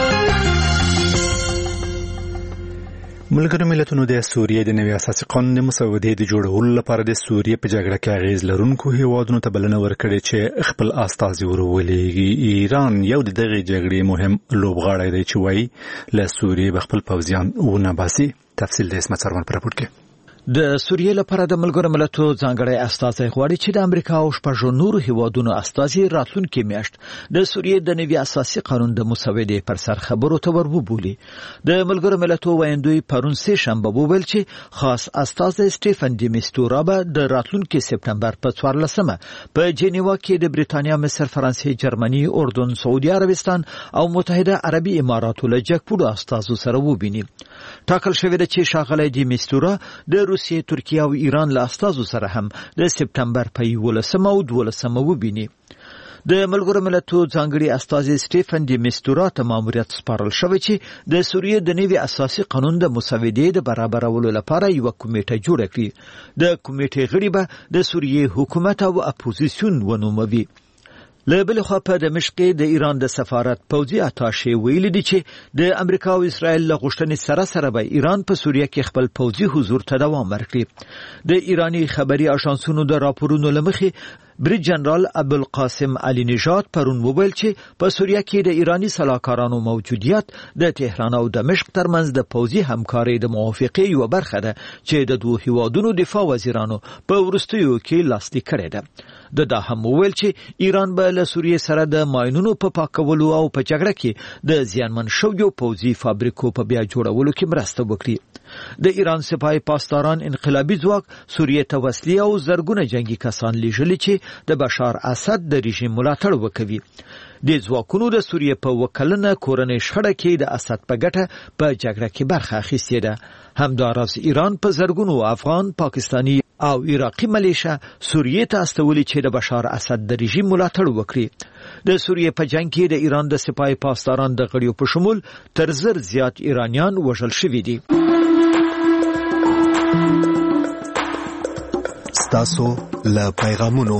ملګرو ملتونو د سوریې د نوي اساسي قانون د مسودې د جوړولو لپاره د سوریې په جګړه کې اغیز لرونکو هیوادونو ته بلنه ورکړې چې خپل استازي ورولېږي. ایران یو د دغه جګړې مهم لوبغاړی دی چې وایي له سوریې به خپل پوځیان ونه باسي. تفصیل د اسمت سرور پر راپور کې. د سوریې لپاره د ملګرو ملتونو ځانګړی استازی غواړي چې د امریکا او شپږو نورو هیوادونو استازي راتلونکي میاشت د سوریې د نوي اساسي قانون د مسودې پر سر خبرو ته وربولي. د ملګرو ملتونو ویاندوی پرون سه شنبه وویل چې خاص استازی سټیفن دی میستورا به د راتلونکي سپتمبر په څوارلسمه په جنیوا کې د بریتانیا، مصر، فرانسې، جرمني، اردن، سعودي عربستان او متحده عربي اماراتو له جګپوړو استازو سره وبیني. ټاکل شوی دی چې ښاغلی دی میستورا د روسیې، ترکیه او ایران له استازو سره هم د سپتمبر په یولسمه او دولسمه وبیني. د ملګرو ملتونو ځانګړي استازي سټیفن دی میستورا ته ماموریت سپارل شوی چې د سوریې د نوي اساسي قانون د مسودې د برابرولو لپاره یو کمیټه جوړه کړي. د کمیټې غړي به د سوریې حکومت او اپوزیسیون ونوموي. له بل خوا په دمشق د ایران د سفارت پوځي اتاشې ویلي دي چې د امریکا او اسرائیل له غوښتنې سره سره به ایران په سوریه کې خپل پوځي حضور ته دوام ورکړي. د ایرانی خبري اژانسونو د راپورونو لمخې بریج جنرال ابوالقاسم علی نژاد پرون وویل چې په سوریه کې د ایرانی سلاکارانو موجودیت د تهران او دمشق ترمنځ د پوځي همکارۍ د موافقې یو برخه ده چې د دوه هیوادونو دفاع وزیرانو په وروستیو کې لاسلیک کړې ده. د دا هم وویل چې ایران به له سوریې سره د ماینونو په پاکولو او په جګړه کې د زیانمن شویو پوځي فابریکو په بیا جوړولو کې مرسته وکړي. د ایران سپاه پاسداران انقلابي ځواک سوریې ته وسلې او زرګونه جنگي کسان لیږلي چې د بشار اسد د رژیم ملاتړ وکوي. د ځواکونو د سوریې په وکلنه کورنۍ شخړه کې د اسد په ګټه په جګړه کې برخه اخیستې ده. همداراز ایران په زرګونو افغان، پاکستانی او عراقي ملیشه سوریې ته استولي چې د بشار اسد د رژیم ملاتړ وکړي. د سوریې په جنگ کې د ایران د سپاه پاسداران د غړیو په شمول تر زر زیات ایرانیان وژل شوي دي. ستاسو له پیغامونو.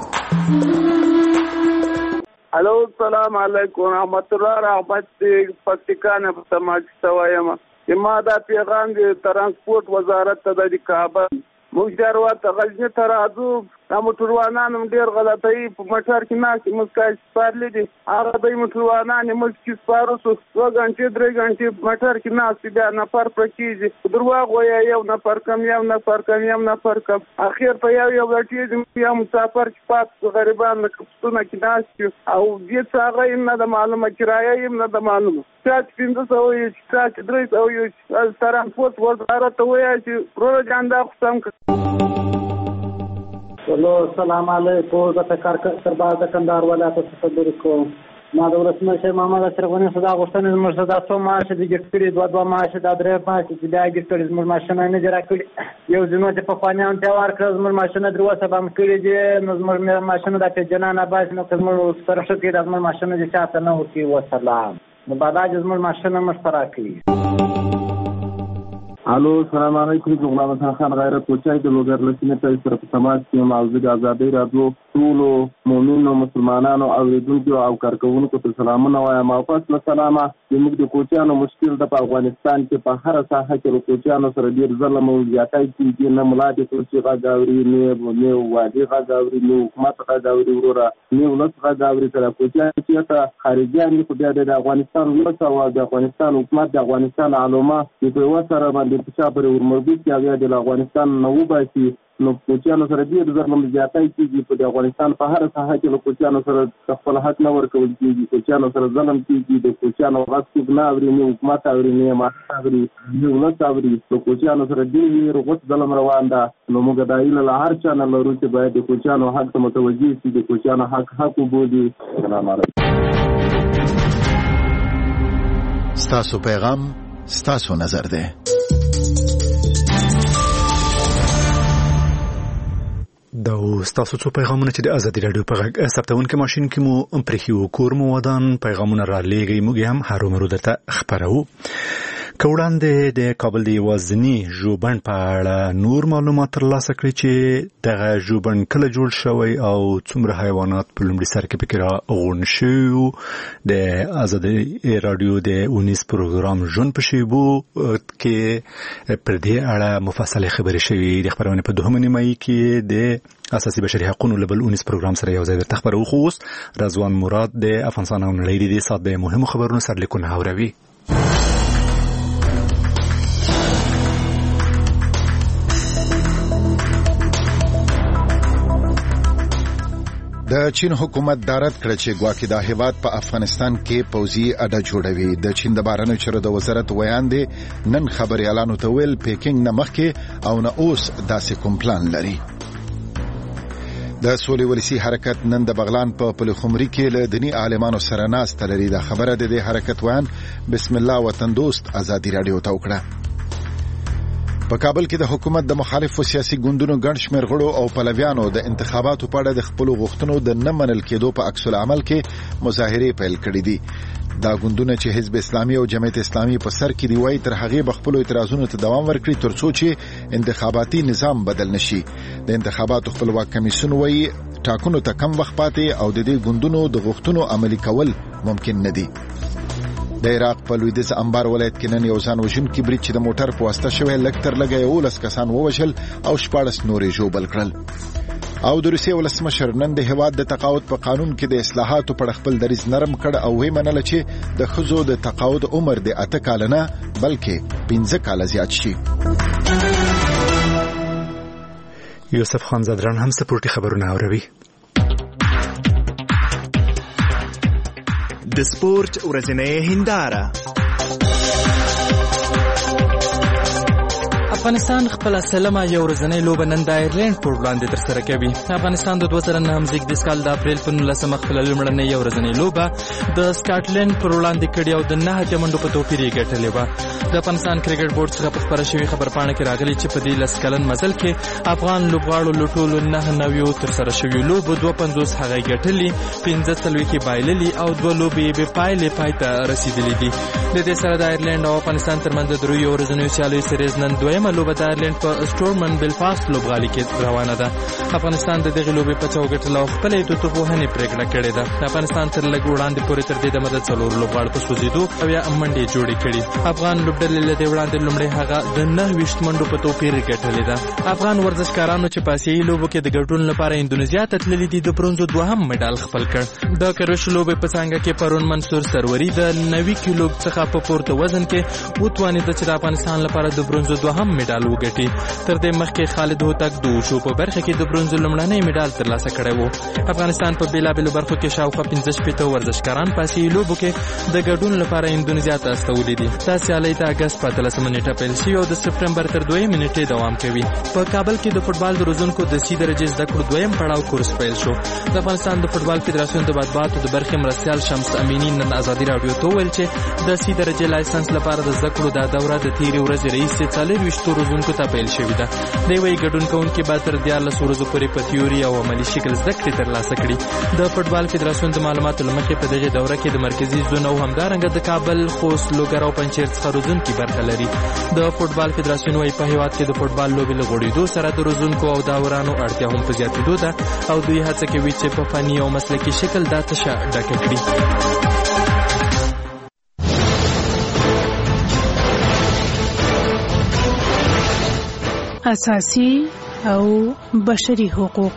الو السلام علیکم رحمت الله رحمت پکتیکانه په سماج سوایم ما دا پیغام د ترانسپورت وزارت ته د کابل موږ ته غزنی ته راځو. دا موټروانان هم ډېر غلطۍ په موټر کې ناستې موږ کاش سپارلي دي. هغه دوی موټروانان موږ چې سپارو سو دوه غنټې درې غنټې موټر کې ناستې بیا نفر پرې کېږي. درواغ وایي یو نفر کم یو نفر کم یو نفر کم اخر په یو یو غټېږي. یو مسافر چې پات غریبان لکه پسونه کې ناست او دې څه هغه یې نه ده معلومه، کرایه یې نه ده معلومه. چا چې پنځه سوه وایي چې چا چې درې سوه وایي. ترانسپورت وزارت ته وایي چې وروره جان دا خو سم کړه. هلو السلام علیکم. زه فکر سرباز د کندهار ولایت څخه خبرې کوم. ما د ولسمشر محمد اشرف غني صدا غوښتنې زموږ څخه دا څو معاش دي ګټ کړي، دوه دوه معاش دا درې معاش چې بیا ګټ کړي زموږ ماشینه نه جوړ کړي. یو ځینو چې په پخوانیان ته ورکړه زموږ ماشینه درې وسه بم کړي دي. نو زموږ ماشینه د پیژنانه باز نو زموږ سره شته د زموږ ماشینه چې چاته نه ورکی وسلام نو بعد زموږ ماشینه مشترک کړي. الو السلام علیکم. زه غلام حسن خان غیرت کوچای د لوګر لسینه ته سره په سماج کې موضوع د ازادۍ راډیو ټولو مؤمنو مسلمانانو اوریدونکو او کارکونکو ته سلامونه وایم. او پس له سلامه زموږ د کوچیانو مشکل د افغانستان کې په هر ساحه کې د کوچیانو سره ډیر ظلم او زیاتۍ کیږي. نه ملا دې کوچي غاوري نه نه وادي غاوري نه حکومت غاوري وروره نه ولس غاوري سره کوچیان چې ته خارجيان خو بیا د افغانستان ولس او د افغانستان حکومت د افغانستان علما په وسره باندې په چاپر ورمرګي چې بیا د افغانستان نو باسي. نو کوچیانو سره ډیر ظلم زیاتای کیږي. په افغانستان په هر ساحه کې له کوچیانو سره خپل حق نه ورکول کیږي. کوچیانو سره ظلم کیږي. د کوچیانو غصب نه اوري نه حکومت اوري نه ماته اوري نه ولس اوري. د کوچیانو سره ډیر غوښ ظلم روان ده. نو موږ د ایله له هر چا نه لرو چې باید د کوچیانو حق ته متوجي شي. د کوچیانو حق حق وبولي. سلام علیکم. ستاسو پیغام ستاسو نظر ده. دا تاسو څو پیغامونه چې د ازادي رادیو په غږ ثبتونکو ماشين کې مو پرېښیو کور مو ودان پیغامونه را لېږي موږ هم هرومرو درته خبرو. کوړاندې د کابل دی وزنی ژوبڼ په اړه نور معلومات ترلاسه کړي چې دغه ژوبڼ کله جوړ شوی او څومره حیوانات په لومړي سر کې پکې راغونډ شوي. د ازادي رادیو د اونیس پروګرام ژوند په شیبو کې پر دې اړه مفصله خبرې شوي. د خبرونه په دوهمه نیمایي کې د اساسي بشري حقوقو لبل اونیس پروګرام سره یو ځای د خبرو خوست رضوان مراد د افغانستان او نړۍ د صاد مهمو خبرونو سرلیکونه اوري. د چین حکومت دارت کړ چې ګواکې د هیواد په افغانستان کې پوځي اډه جوړوي. د چین د بهرنیو چارو د وزارت ویاندې نن خبريالانو ته ویل پیکینګ نه مخکې او نه اوس داسې کوم پلان لري. د سولې ولسی حرکت نن د بغلان په پلخمري کې له دینی عالمانو سره ناسته لري. د خبره د دې حرکت ویان بسم الله وطن دوست ازادي رادیو ته وکړه. په کابل کې د حکومت د مخالفو سیاسي ګوندونو ګڼ شمېر غړو او پلویانو د انتخاباتو په اړه د خپلو غوښتنو د نه منل کېدو په عکس العمل کې مظاهرې پیل کړې دي. دا ګوندونه چې حزب اسلامي او جمعیت اسلامي په سر کې دی وایي تر هغه به خپل اعتراضونو ته دوام ورکړي ترڅو چې انتخاباتي نظام بدل نشي. د انتخاباتو خپلواک کمیسیون وایي ټاکنو ته کم وخت پاتې او د دې ګوندونو د غوښتنو عملي کول ممکن نه دي. د عراق په لویدیځ انبار ولایت کې نن یو ځان وژونکي برید چې د موټر په واسطه شوی لږ تر لږه یولس کسان ووژل او شپاړس نورې ژوبل کړل. او د روسیې ولسمشر نن د هیواد د تقاعد په قانون کې د اصلاحاتو په خپل دریځ نرم کړ او ویې منله چې د ښځو د تقاعد عمر د اته کاله نه بلکې پنځه کاله زیات شي. یوسف خان زدران هم سپورټي خبرونه اوري. د سپورت ورځنۍ هنداره. افغانستان خپل سلمه یو ورځنۍ لوبه نن د آیرلند پر وړاندې ترسره کوي. افغانستان د دوه زره نهم زیږدیز کال د اپریل په نولسمه خپله لومړنۍ یو ورځنۍ لوبه د سکاټلند پر وړاندې کړې او د نهه اتیا منډو په توپیر یې ګټلې وه. د افغانستان کرکټ بورډ څخه په خپره شوې خبرپاڼه کې راغلي چې په دې لس کلن مزل کې افغان لوبغاړو له ټولو نهه نویو ترسره شویو لوبو دوه پنځوس هغه یې ګټلي، پنځه څلوېښت یې بایللي او دوه لوبې یې بې پایلې پای ته رسېدلې دي. د دې سره د آیرلند او افغانستان ترمنځ د دریو ورځنیو سیالیو سریز نن دویمه لوبه د آیرلند په سټورمن بلفاست لوبغالي کې روانه ده. افغانستان د دغې لوبې په څو ګټله او خپله یې د توپوهنې پرېکړه کړې ده. افغانستان تر لږ وړاندې پورې تر دې دمه د څلورو لوبغاړو په سوځېدو او یا منډې جوړې کړي. افغان لوبډلې له دې وړاندې لومړی هغه د نهه ویشت منډو په توپیر یې ګټلې ده. افغان ورزشکارانو چې په اسیایي لوبو کې د ګډون لپاره اندونیزیا ته تللي دي د برونزو دوهم مډال خپل کړ. د کرکټ لوبې په څانګه کې پرون منصور سروري د نوي کیلو څخه په پورته وزن کې وتوانېده چې د افغانستان لپاره د برونزو دوهم مډال وګټي. تر دې مخکې خالد هوتک د وشو په برخه کې د برونزو لومړنی مډال ترلاسه کړی و. افغانستان په بېلابېلو برخو کې شاوخوا پنځه شپېته ورزشکاران په اسیایي لوبو کې د ګډون لپاره اندونیزیا ته استولي دي. دا سیالۍ د اګست په اتلسمه نیټه پیل شوي او د سپټمبر تر دویمې نیټې دوام کوي. په کابل کې د فوټبال د روزونکو د سی درجې زده کړو دویم پړاو کورس پیل شو. د افغانستان د فوټبال فدراسیون د بادباتو د برخې مرستیال شمس امینی نن ازادي راډیو ته وویل چې د سی درجې لایسنس لپاره د زده کړو دا دوره د تېرې ورځې راهیسې څلېرویشتو روزونکو ته پیل شوې ده. دی وایي ګډون کوونکي به تر دیارلسو ورځو پورې په تیوري او عملي شکل زده کړې ترلاسه کړي. د فوټبال فدراسیون د معلوماتو له مخې په دغې دوره کې د مرکزي زون او همدارنګه د کابل، خوست، لوګر او پنجشیر څخه روزونکي برخه لري. د فوټبال فدراسیون وایي په هېواد کې د فوټبال لوبې له غوړېدو سره د روزونکو او داورانو اړتیا هم په زیاتېدو ده او دوی هڅه کوي چې په فني او مسلکي شکل دا تشه ډکه کړي. اساسي او بشري حقوق.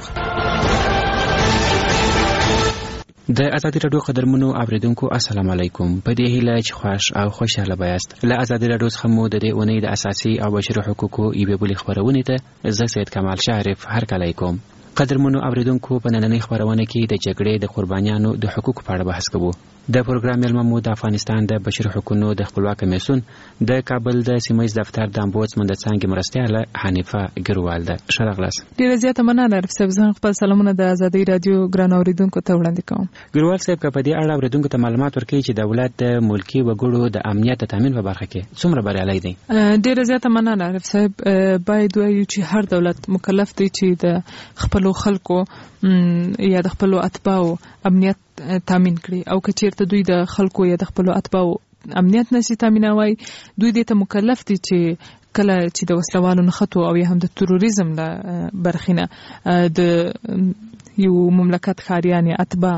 د ازادي راډیو قدرمنو اوریدونکو السلام علیکم. په دې هیله چې خوښ او خوشاله بایاست. له ازادي راډیو څخه مو د دې اونۍ د اساسي او بشري حقوقو یوې بلې خپرونې ته زه سید کمال شریف هرکلی کوم. قدرمنو اوریدونکو په نننۍ خپرونه کې د جګړې د قربانیانو د حقوقو په اړه بحث کوو. د پروګرام ملمو د افغانستان د بشري حقوقو د خپلواک کمیسیون د کابل د سیمایي دفتر د امبودسمن د څنګه مرستیاله حنیفه ګروال ده. شرغلاس ډیره زیاته مننه عارف صاحب. زه خپل سلامونه د ازادي رادیو ګران اوریدونکو ته وړاندې کوم. ګروال صاحب په دې اړه اوریدونکو ته معلومات ورکړي چې دولت د ملکی وګړو د امنیت تامین په برخه کې څومره بریالی دی؟ ډیره زیاته مننه عارف صاحب. باید وایو چې هر دولت مکلف دی چې د خپل خلکو یا د خپل اتباعو امنیت تامین کړي، او که چیرته دوی د خلکو یا د خپل اتباعو امنیت نشي تامینوي، دوی دې ته مکلف دي چې کله چې د وسلوالو نښتو او یا هم د تروریزم له برخینه د یو مملکت خاریان یا اتباع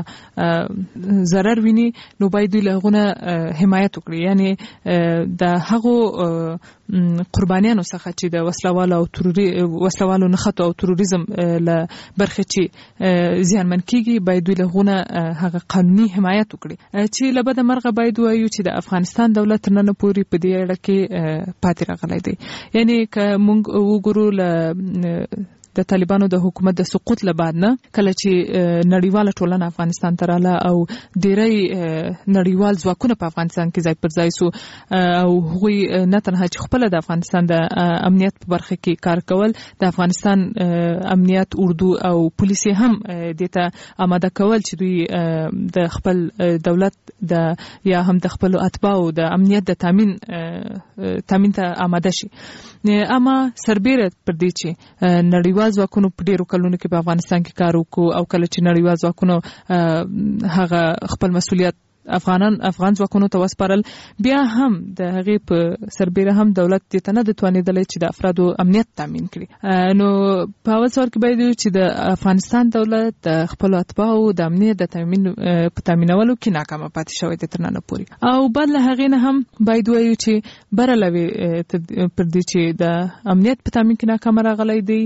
ضرر ویني، نو باید دوی له هغونه حمایت وکړي. یعنی د هغو قربانیانو څخه چې د وسلوالو او تروری وسلوالو نښتو او تروریزم له برخې چې زیانمن کیږي، باید دوی له هغونه هغه قانوني حمایت وکړي. چې له بده مرغه باید وایو چې د افغانستان دولت نن پورې په دې اړه کې پاتې راغلی دی. یعنی که موږ وګورو له د طالبانو د حکومت د سقوط له بعد نه، کله چې نړیواله ټولنه افغانستان ته رااله او ډیری نړیوال ځواکونه په افغانستان کې ځای پر ځای سو، او هغوی نه تنها چې خپل د افغانستان د امنیت په برخه کې کار کول، د افغانستان امنیت اردو او پولیس هم دته آماده کول چې دوی د خپل دولت د یا هم د خپل اتباعو د امنیت د تامین تامین ته آماده شي. اما سربیره پر دې چې نړیوال ځواکونو په ډیرو کلونو کې په افغانستان کې کار وکړو، او کله چې نړیوال ځواکونو هغه خپل مسؤلیت افغانان افغان ځواکونو ته وسپارل، بیا هم د هغې په سربیره هم دولت دې ته نه د توانېدلی چې د افرادو امنیت تامین کړي. نو په اول سوال کې باید وایو چې د افغانستان دولت د خپلو اتباعو د امنیت د تامین په تامینولو کې ناکامه پاتې شوی دی تر ننه پورې. او بعد له هغې نه هم باید وایو چې برعلاوه پر دې چې د امنیت په تامین کې ناکامه راغلی دی،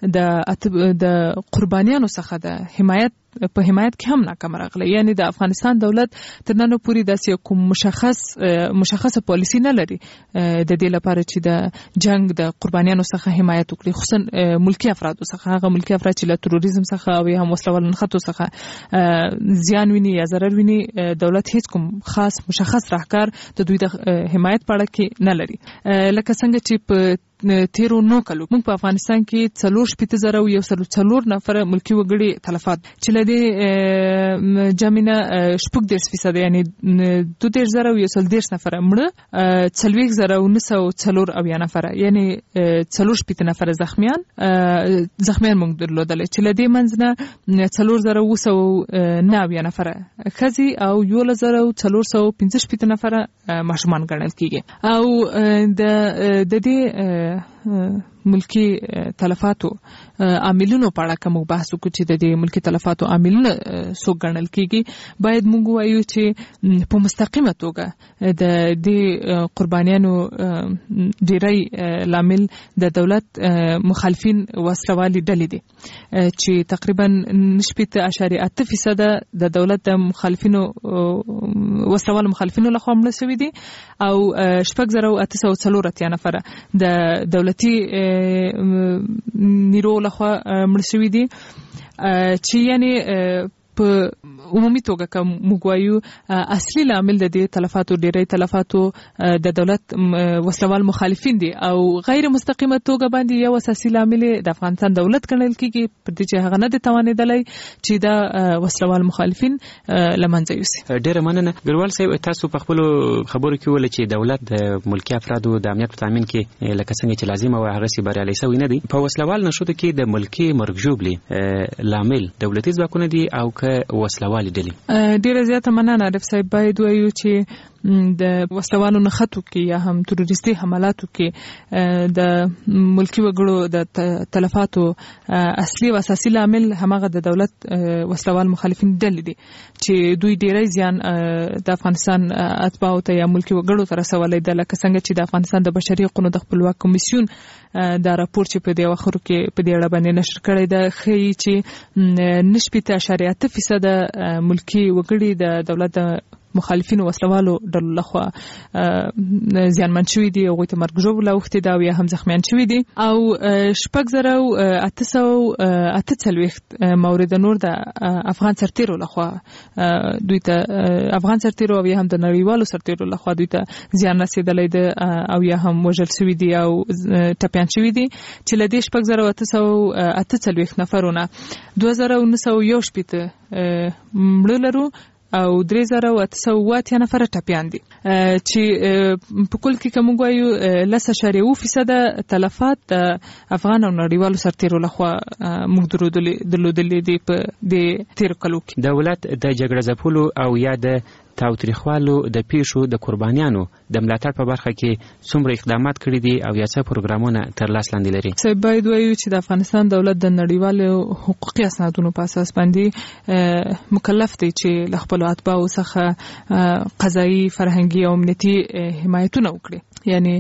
د د قربانیانو څخه د حمایت په حمایت کې هم ناکام راغلی. یعنی د افغانستان دولت تر نن پورې داسې کوم مشخص مشخصه پالیسی نه لري د دې لپاره چې د جنگ د قربانیانو څخه حمایت وکړي، خصوصا ملکی افرادو څخه، هغه ملکی افراد چې له تروریزم څخه او هم وسلوالو نښتو څخه زیان ویني یا ضرر ویني. دولت هیڅ کوم خاص مشخص راهکار د دوی د حمایت په اړه کې نه لري. لکه څنګه چې په تیرو نو کلو موږ په افغانستان کې څلور شپېته زره او یو سل څلور نفره ملکی وګړي تلفات، چې له دې جامینه شپږ دېرش فیصده یعنی دوه دېرش زره او یو سل دېرش نفره مړه، څلوېښت زره او نهه سوه څلور اویا نفره یعنی څلور شپېته نفره زخمیان زخمیان موږ درلودل، چې له دې منځ نه څلور زره اوه سوه نه اویا نفره ښځې او یولس زره او څلور سوه پنځه شپېته نفره ماشومان ګڼل کېږي. او د د دې ملکی تلفاتو عاملونو په اړه کوم بحث وکړو چې د دې ملکی تلفاتو عاملونه څوک ګڼل کېږي، باید موږ وایو چې په مستقیمه توګه د دې قربانیانو ډیری لامل د دولت مخالفین وسلوالي ډلې دي، چې تقریبا شپېته اعشاریه اته فیصده د دولت د مخالفینو وسلوالو مخالفینو لخوا مړه شوي دي، او شپږ زره او اته سوه څلور اتیا نفره د دولتي نیرو لخوا مړه شوي دي، چې یعنی په عمومي توګه که موږ وایو اصلي لامل د دې تلفاتو ډیری تلفاتو د دولت وسلوال مخالفین دي، او غیر مستقیمه توګه باندې یو اساسي لامل د افغانستان دولت ګڼل کېږي، پر دې چې هغه نه دی توانېدلی چې دا وسلوال مخالفین له منځه یوسي. ډېره مننه ګروال صاحب. تاسو په خپلو خبرو کې وویل چې دولت د ملکي افرادو د امنیت په تامین کې لکه څنګه چې لازمه وه هغسې بریالی سوی نه دی. په وسلوال نښتو کې د ملکي مرګ ژوبلې لامل دولتي ځواکونه دي او که وسلوالې ډلې؟ ډېره زیاته مننه عارف صاحب. باید وایو چې د وسلوالو نښتو کې یا هم تروریستي حملاتو کې د ملکی وګړو د تلفاتو اصلي او اساسي لامل هماغه د دولت وسلوال مخالفین ډلې دي، چې دوی ډیری زیان د افغانستان اتباعو ته یا ملکی وګړو ته رسولی ده. لکه څنګه چې د افغانستان د بشري حقوقو د خپلواک کمیسیون دا راپور چې په دې اواخرو کې په دې اړه باندې نشر کړی ده، ښیي چې نه شپېته اعشاریه اته فیصده ملکی وګړي د دولت د مخالفینو وسلوالو ډلو لخوا زیانمن شوي دي او ته مرګ ژوبله اوختي دا یا هم زخمیان شوي دي او شپږ زره اته سوه اته څلوېښت مورد نور د افغان سرتیرو لخوا دوی ته افغان سرتیرو او یا هم د نړیوالو سرتیرو لخوا دوی ته زیان رسېدلی ده او یا هم وژل شوي دي او ټپیان شوي دي چې له دې شپږ زره اته سوه اته څلوېښت نفرونه دوه زره اووه سوه یو شپېته مړه لرو او درې زره اته سوه اووه اتیا نفره ټپیان دي چې په کل کې که موږ وایو لس اعشاریه اووه فیصده تلفات د افغان او نړیوالو سرتیرو لخوا موږ درلودلي دي په دې تېرو کلو کې. دولت د جګړه ځپلو او یا د تاوتریخوالو د پیښو د قربانیانو د ملاتړ په برخه کې څومره اقدامات کړي دي او یا څه پروګرامونه تر لاس لاندې لري؟ صاحب باید وایو چې د افغانستان دولت د نړیوالو حقوقي اسنادونو په اساس باندې مکلف دی چې له خپلو اتباعو څخه قضایي فرهنګي او امنیتي حمایتونه وکړي. یعنی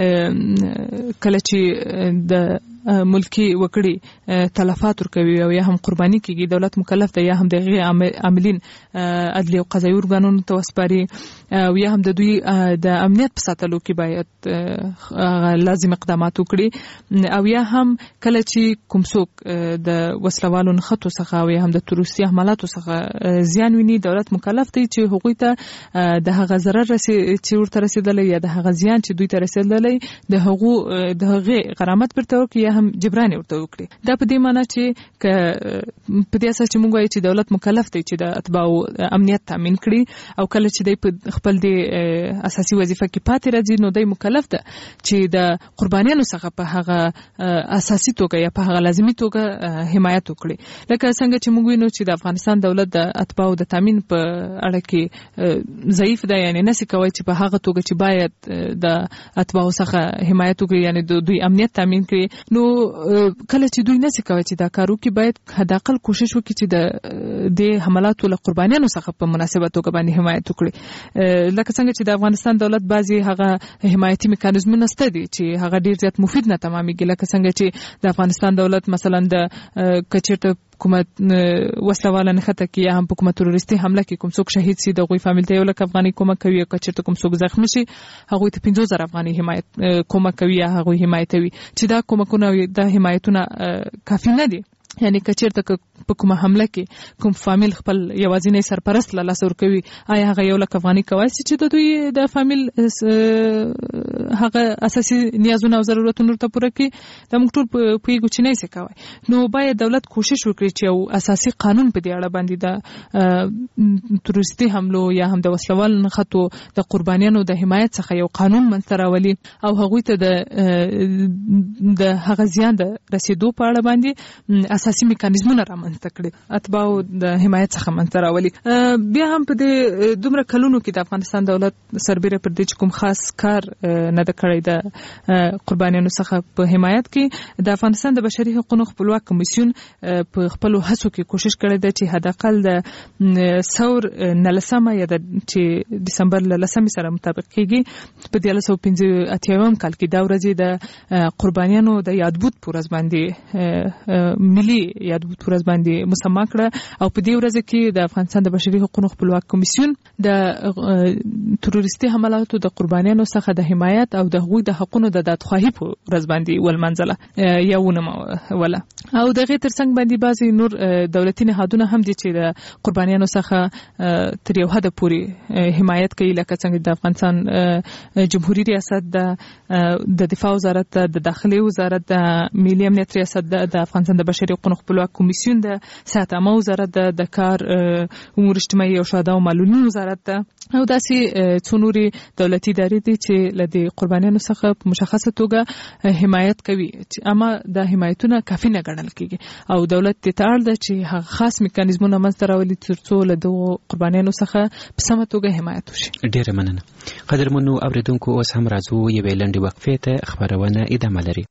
کله چې د ملکی وکړي تلفات ورکوي او یا هم قرباني کیږي دولت مکلف دی یا هم د هغې عاملین عدلي او قضایي ارګانونو ته وسپاري او یا هم د دوی د امنیت په ساتلو کې باید لازم اقدامات وکړي او یا هم کله چې کوم څوک د وسلوالو نښتو څخه او یا هم د تروریستي حملاتو څخه زیان ویني دولت مکلف دی چې هغوی ته د هغه ضرر چې ورته رسېدلی یا د هغه زیان چې دوی ته رسېدلی د هغو د هغې غرامت بیرته ورکړي یا هم جبران ورته وکړي. دا په دې معنی چې په دې اساس چې موږ وایو چې دولت مکلف دی چې د اتباعو امنیت تامین کړي او کله چې دی په خپل د اساسي وظیفه کې پاتې راځي نو دی مکلف ده چې د قربانیانو څخه په هغه اساسي توګه یا په هغه لازمي توګه حمایت وکړي. لکه څنګه چې موږ وینو چې د افغانستان دولت د اتباعو د تامین په اړه کې ضعیف ده، یعنی نسي کوي چې په هغه توګه چې باید د اتباعو څخه حمایت وکړي یعنی دوی امنیت تامین کړي. نو کله چې دوی نسي کوي چې دا کار وکړي باید حداقل کوشش وکړي چې د دې حملاتو له قربانیانو څخه په مناسبه توګه باندې حمایت وکړي. لکه څنګه چې د افغانستان دولت بعضي هغه حمایتي میکانیزمونه شته دي چې هغه ډیر زیات مفید نه تمامېږي. لکه څنګه چې د افغانستان دولت مثلا د کچېرته حکومت وسلواله نښته کې یا هم په کومه تروریستي حمله کې کوم څوک شهید سي د هغوی فامیل ته یو لک افغانۍ کومک کوي او که چېرته کوم څوک زخمي شي هغوی ته پنځوس زره افغانۍ حمایت کومک کوي یا هغوی حمایتوي چې دا کومکونه دا حمایتونه کافي نه دي. یعنی که چېرته په کومه حمله کې کوم فامیل خپل یوازینی سرپرست له لاسه ورکوي آیا هغه یو لک افغانۍ کولی شي چې د دوی د فامیل هغه اساسي نیازونه او ضرورتونه ورته پوره کړي؟ دا موږ ټول پوهېږو چې نه یې کوی. نو باید دولت کوشش وکړي چې یو اساسي قانون په دې اړه باندې د تروریستي حملو یا هم د وسلوال نښتو د قربانیانو د حمایت څخه یو قانون منځته راولي او هغوی ته د هغه زیان د رسېدو په اړه باندې اساسي میکانیزمونه رامنځته کړي اتباعو د حمایت څخه منځته راولي. بیا هم په دې دومره کلونو کې د افغانستان دولت سربیره پر دې چې کوم خاص کار نه ده کړی د قربانیانو څخه په حمایت کې د افغانستان د بشري حقوقو خپلواک کمیسیون په خپلو هڅو کې کوشش کړی ده چې حداقل د ثور نلسمه یا د چې دسمبر له لسمې سره مطابق کېږي په دیارلس سوه پنځه اتیاوم کال کې دا ورځې د قربانیانو د یادبود په ورځ باندې ملي یادبود په ورځ باندې مسما کړه او په دې ورځ کې د افغانستان د بشري حقوقو خپلواک کمیسیون د تروریستي حملاتو د قربانیانو څخه د حمایت او د هغوی د حقونو د دادخواهي په ورځ باندې ولمنځله یا ونوموله. او د هغې تر څنګ باندې بعضې نور دولتي نهادونه هم دي چې د قربانیانو څخه تر یو حده پورې حمایت کوي، لکه څنګه د افغانستان جمهوریت ریاست د دفاع وزارت، د داخلي وزارت، د ملي امنیت ریاست، د افغانستان د بشري حقوقو خپلواک کمیسیون، د صحت عامه وزارت، د کار امور اجتماعي او شهدا او معلولین وزارت ده او داسې څو نورې دولتي ادارې دي چې له دې قربانیانو څخه په مشخصه توګه حمایت کوي، اما دا حمایتونه کافي نه ګڼل کېږي او دولت دې ته اړ ده چې هغه خاص میکانیزمونه منځته راولي تر څو له دغو قربانیانو څخه په سمه توګه حمایت وشي. ډېره مننه. قدرمنو اورېدونکو اوس هم راځو یوې لنډې وقفې ته، خپرونه ادامه لري.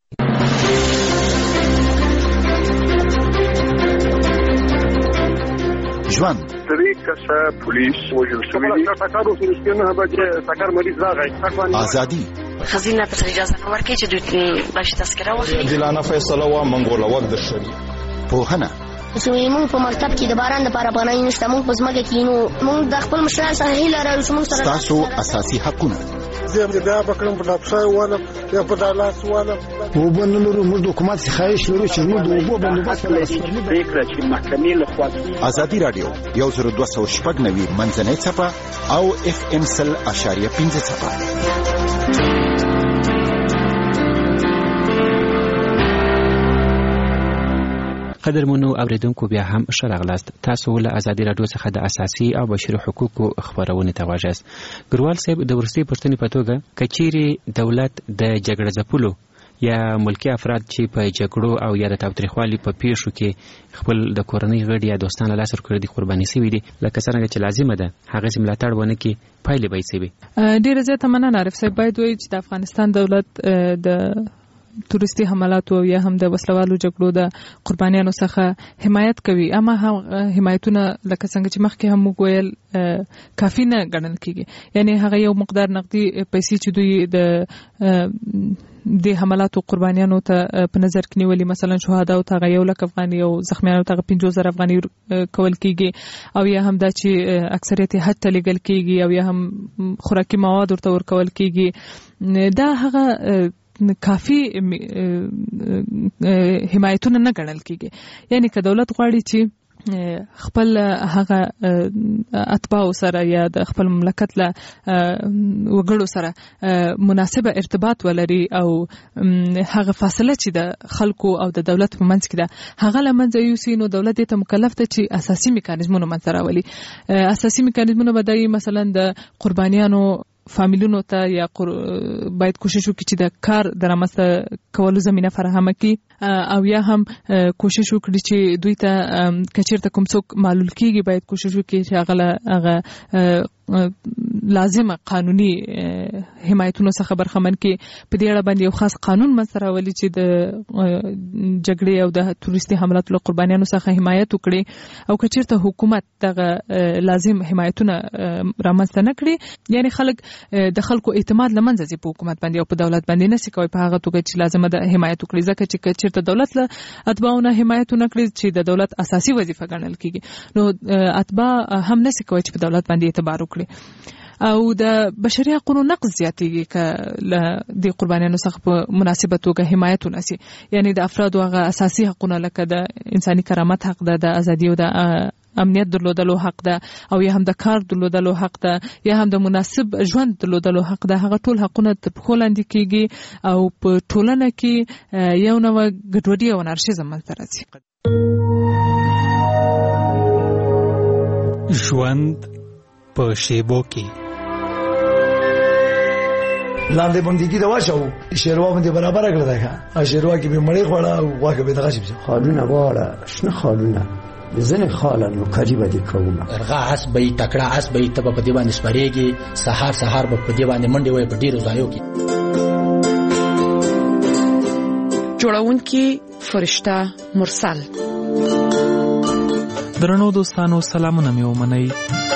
ژوند درې کسه پولیس وژل شوي دي. ټکر وشو چې نه بچ ټکر مریض راغی. ازادي خزینه په اجازه نه ورکړي چې دوی باید تذکره واخلي. عادلانه فیصله و منګوله وګ د شری. پوهنه چې موږ په مکتب کې د باران لپاره پناه نشته، موږ په ځمکه کې نو موږ د خپل مشرانو څخه هیله لرو چې موږ سره تاسو اساسي حقونه زه بیا بکرم په ډاپسای والا یا په دالاس والا وبنلو موږ د حکومت څخه خواهش لرو چې موږ د اوبو بندوبست وکړو. فکر چې محکمې له خوا ازادي رادیو یو زر دوه سوه شپږ نوي منځنۍ څپه او اف ام سل اشاریه پنځه څپه. قدرمنو اوریدونکو بیا هم ښه راغلاست. تاسو له ازادي راډیو څخه د اساسي او بشري حقوقو خبرونه ته واجاست. ګروال صاحب د ورستي پښتنې په توګه کچيري دولت د جګړه ځپلو یا ملکی افراد چې په جګړو او یا د تاوتریخوالي په پیښو کې خپل د کورنۍ غړي یا دوستان له لاسه ورکړي دي قرباني شوي دي، لکه څنګه چې لازمه ده هغه چې ملاتړ ونه کړي پایلې به یې څه وي؟ ډېره زیاته مننه عارف صاحب. باید وایي چې د افغانستان دولت د تورستي حملاتو یا هم د وسلوالو جګړو د قربانیانو څخه حمایت کوي، اما هم حمایتونه لکه څنګه چې مخکې هم موږ ویل کافي نه ګڼل کیږي. یعنی هغه یو مقدار نقدي پیسې چې دوی د د حملاتو قربانیانو ته په نظر کې نیولي، مثلا شهدا او ته یو لک افغاني او زخمیانو ته پنځوس زره افغاني کول کیږي، او یا هم دا چې اکثریت حد ته لګل کیږي، او یا هم خوراکي مواد ورته ورکول کیږي. دا هغه کافی حمایتونه نه ګڼل کیږي. یعنی که دولت غواړي چې خپل هغه اتباع سره یا د خپل مملکت له وګړو سره مناسبه ارتباط ولري او هغه فاصله چې د خلکو او د دولت په منځ کې ده هغه له منځه یوسي، نو دولت ته مکلف دی چې اساسي میکانیزمونه منځته راولي. اساسي میکانیزمونه به دی مثلا د قربانیانو فامیلونو ته یا باید کوشش وکړي چې د کار د رامنځته کولو زمینه فراهمه کړي، او یا هم کوشش وکړي چې دوی ته که چېرته کوم څوک معلول کیږي باید کوشش وکړي چې هغه هغه لازمه قانوني حمایتونو څخه برخمن کړي. په دې اړه باندې یو خاص قانون منځته راولي چې د جګړې او د تورستي حملاتو له قربانیانو څخه حمایت وکړي، او که چېرته حکومت دغه لازم حمایتونه رامنځته نه کړي، یعنی خلک د خلکو اعتماد له منځه ځي په حکومت باندې او په دولت باندې نشي کوي په هغه توګه چې لازمه ده حمایت وکړي. ځکه چې که چېرته دولت له اتباعونه حمایت ونه کړي چې د دولت اساسي وظیفه ګڼل کیږي، نو اتباع هم نشي کوي چې په دولت باندې اعتبار وکړي. او د بشري حقوقو نقض زیاتېږي که له دې قربانیانو څخه په مناسبه توګه حمایت ونشي. یعنی د افرادو هغه اساسي حقونه لکه د انساني کرامت حق ده، د ازادي او د امنیت درلودلو حق ده، او یا هم د کار درلودلو حق ده، یا هم د مناسب ژوند درلودلو حق ده، هغه ټول حقونه تر پښو لاندې کیږي او په ټولنه کې یو نوع ګډوډي او انارشیزم منځته راځي. ژوند په شیبو کې لاندې بندګي دا واچو شیروا باندې برابر کړل دا ښه شیروا کې به مړی خوړه او واګه به دغه شي خالونه واړه شنه خالونه زنه خاله نو قریبه دي کومه ارغا اس به تکړه اس به ته په دې باندې سپریږي سحر سحر په دې باندې منډي وای په ډیرو ځایو کې. جوړونکي فرشته مرسل. درنو دوستانو سلامونه مې ومنئ.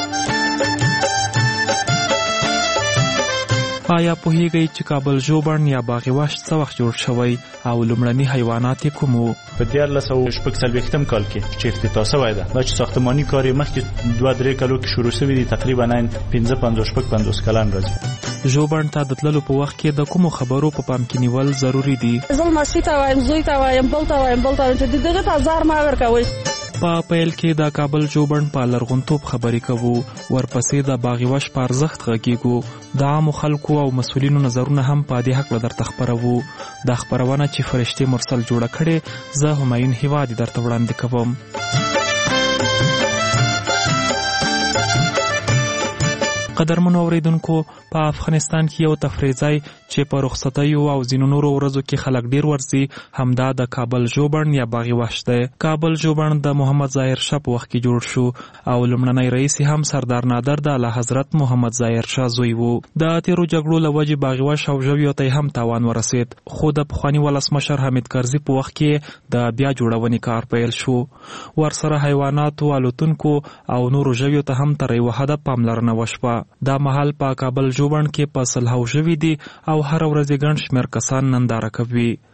آیا پوهیږئ چې کابل ژوبڼ یا باغ وحش څه وخت جوړ شوی او لومړني حیوانات یې کوم وو؟ په دیارلس سوه شپږ څلوېښتم کال کې چې افتتاح شوی ده، دا چې ساختماني کار یې مخکې دوه درې کالو کې شروع شوی دی، تقریبا پنځه پنځوس شپږ پنځوس کلن راځي. ژوبڼ ته د تللو په وخت کې د کومو خبرو په پام کې نیول ضروري دي؟ زه لمسي ته وایم، زوی ته وایم، بل ته وایم، بل ته وایم چې دغه ته ازار ما ورکوئ. په پیل کې د کابل ژوبڼ په لرغونتوب خبرې کوو، ورپسې د باغ وحش په ارزښت غږیږو، د عامو خلکو او مسؤلینو نظرونه هم په دې حق درته خپروو. دا خپرونه چې فرشتې مرسل جوړه کړې زه همایون هیوادي درته وړاندې کوم. قدرمنو اوریدونکو، په افغانستان کې یو تفریح ځای چې په رخصتیو او ځینو نورو ورځو کې خلک ډیر ورځي همدا د کابل ژوبڼ یا باغ وحش دی. کابل ژوبڼ د محمد ظاهر شاه په وخت کې جوړ شو او لومړنی رئیس هم سردار نادر د اعلی حضرت محمد ظاهر شاه زوی وو. د تیرو جګړو له وجې باغ وحش او ژویو ته هم تاوان ورسید، خو د پخواني ولسمشر حمید کرزي په وخت کې د بیا جوړونې کار پیل شو. ورسره حیواناتو، الوتونکو او نورو ژویو ته هم تر یوه حده پاملرنه وشوه. دا مهال په کابل ژوبڼ کې په سلهاو ژوي دي او هر ورځ ګڼ شمېر کسان ننداره کوي.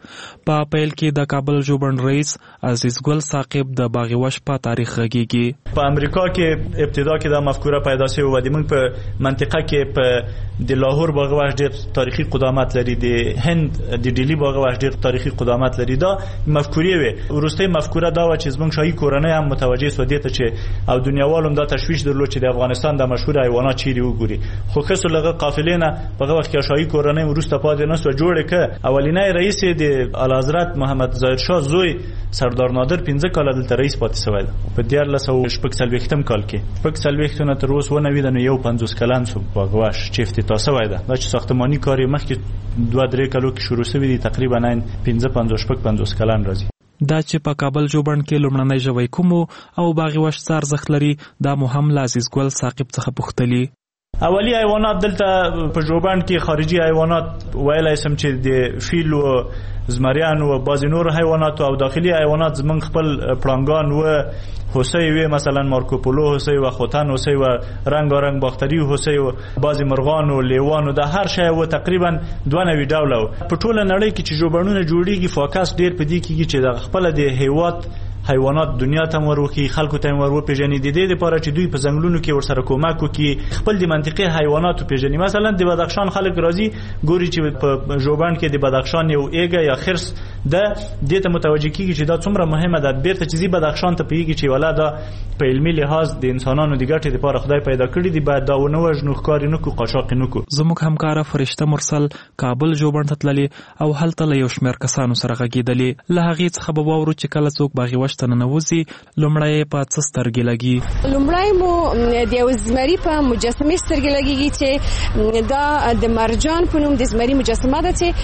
په پیل کې د کابل ژوبڼ رئیس عزیز ګل ثاقب د باغ وش په تاریخ غږیږي. په امریکا کې ابتدا کې دا مفکوره پیدا شوه و د موږ په منطقه کې په د لاهور باغ وش ډیر تاریخي قدامت لري، د هند د ډیلی باغ وش ډیر تاریخي قدامت لري. دا مفکورې وي. ورسته مفکوره دا و چې زموږ شاهي کورنۍ هم متوجه سو دي ته چې او دنیاوالو هم دا تشویش درلود چې د افغانستان د مشهور حیوانات چیرې وګوري. خو کسو لغه قافلې نه په وخت کې شاهي کورنۍ ورسته پاتې نه سو جوړه ک اولینای رئیس د اعلیحضرت محمد ظاهر شاه زوی سردار نادر پنځه کال دلته رئیس پاتې شوی په دیارلس سوه شپږ څلوېښتم کال کې. شپږ څلوېښتونه تر اوسه ونه ویده نو یو پنځوس کلن سو باغ وش چې افتتاح شوی ده. دا چې ساختماني کار یې مخکې دوه درې کالو کې شروع شوی دی، تقریبا پنځه پنځوس شپږ پنځوس کلن راځي. دا چې په کابل ژوبڼ کې لومړنی ژوی کوم او باغ وش څه ارزښت لري دا مو هم له عزیز ګل ثاقب څخه پوښتلي. اولی حیوانات دلته په ژوبڼ کې خارجي حیوانات ویلای سم چې د فیل او زمریان او بعض نور حیوانات او داخلي حیوانات زمون خپل پړانګان و هوسۍ وي، مثلا مارکوپولو هوسۍ و خوتن هوسۍ و رنگارنگ باختری هوسۍ و بعض مرغان او لیوان او د هر شی و تقریبا دوه نوي ډول. په ټوله نړۍ کې چې ژوبڼونه جوړیږي فوکس ډیر په دې کېږي چې د خپل د هیواد حیوانات دنیا ته وروکي، خلکو ته ورو پیژنې. د دې لپاره چې دوی په ځنګلونو کې ورسره کومک وکړي، خپل د منطقې حیوانات پیژني. مثلا د بدخشان خلک راځي ګوري چې په ژوبڼ کې د بدخشان یو ایګه یا خرس د دې ته متوجه کیږي چې دا څومره مهمه ده. بیرته چې بدخشان ته پیږي چې ولاده په علمي لحاظ د انسانانو د ګټې لپاره خدای پیدا کړی دی، باید دا ونه وژنو، ښکار نه کو، قاچاق نه کو. زموږ همکاره فرشته مرسل کابل ژوبڼ ته تللې او هلته له یو شمېر کسانو سره غږېدلې. له هغې څخه به واورو چې کله څوک باغ وش ته ننوځي لومړی په څه سترګې لګي. لومړی مو د یو زمري په مجسمې سترګې لګېږي چې دا د مرجان په نوم د زمري مجسمه ده چې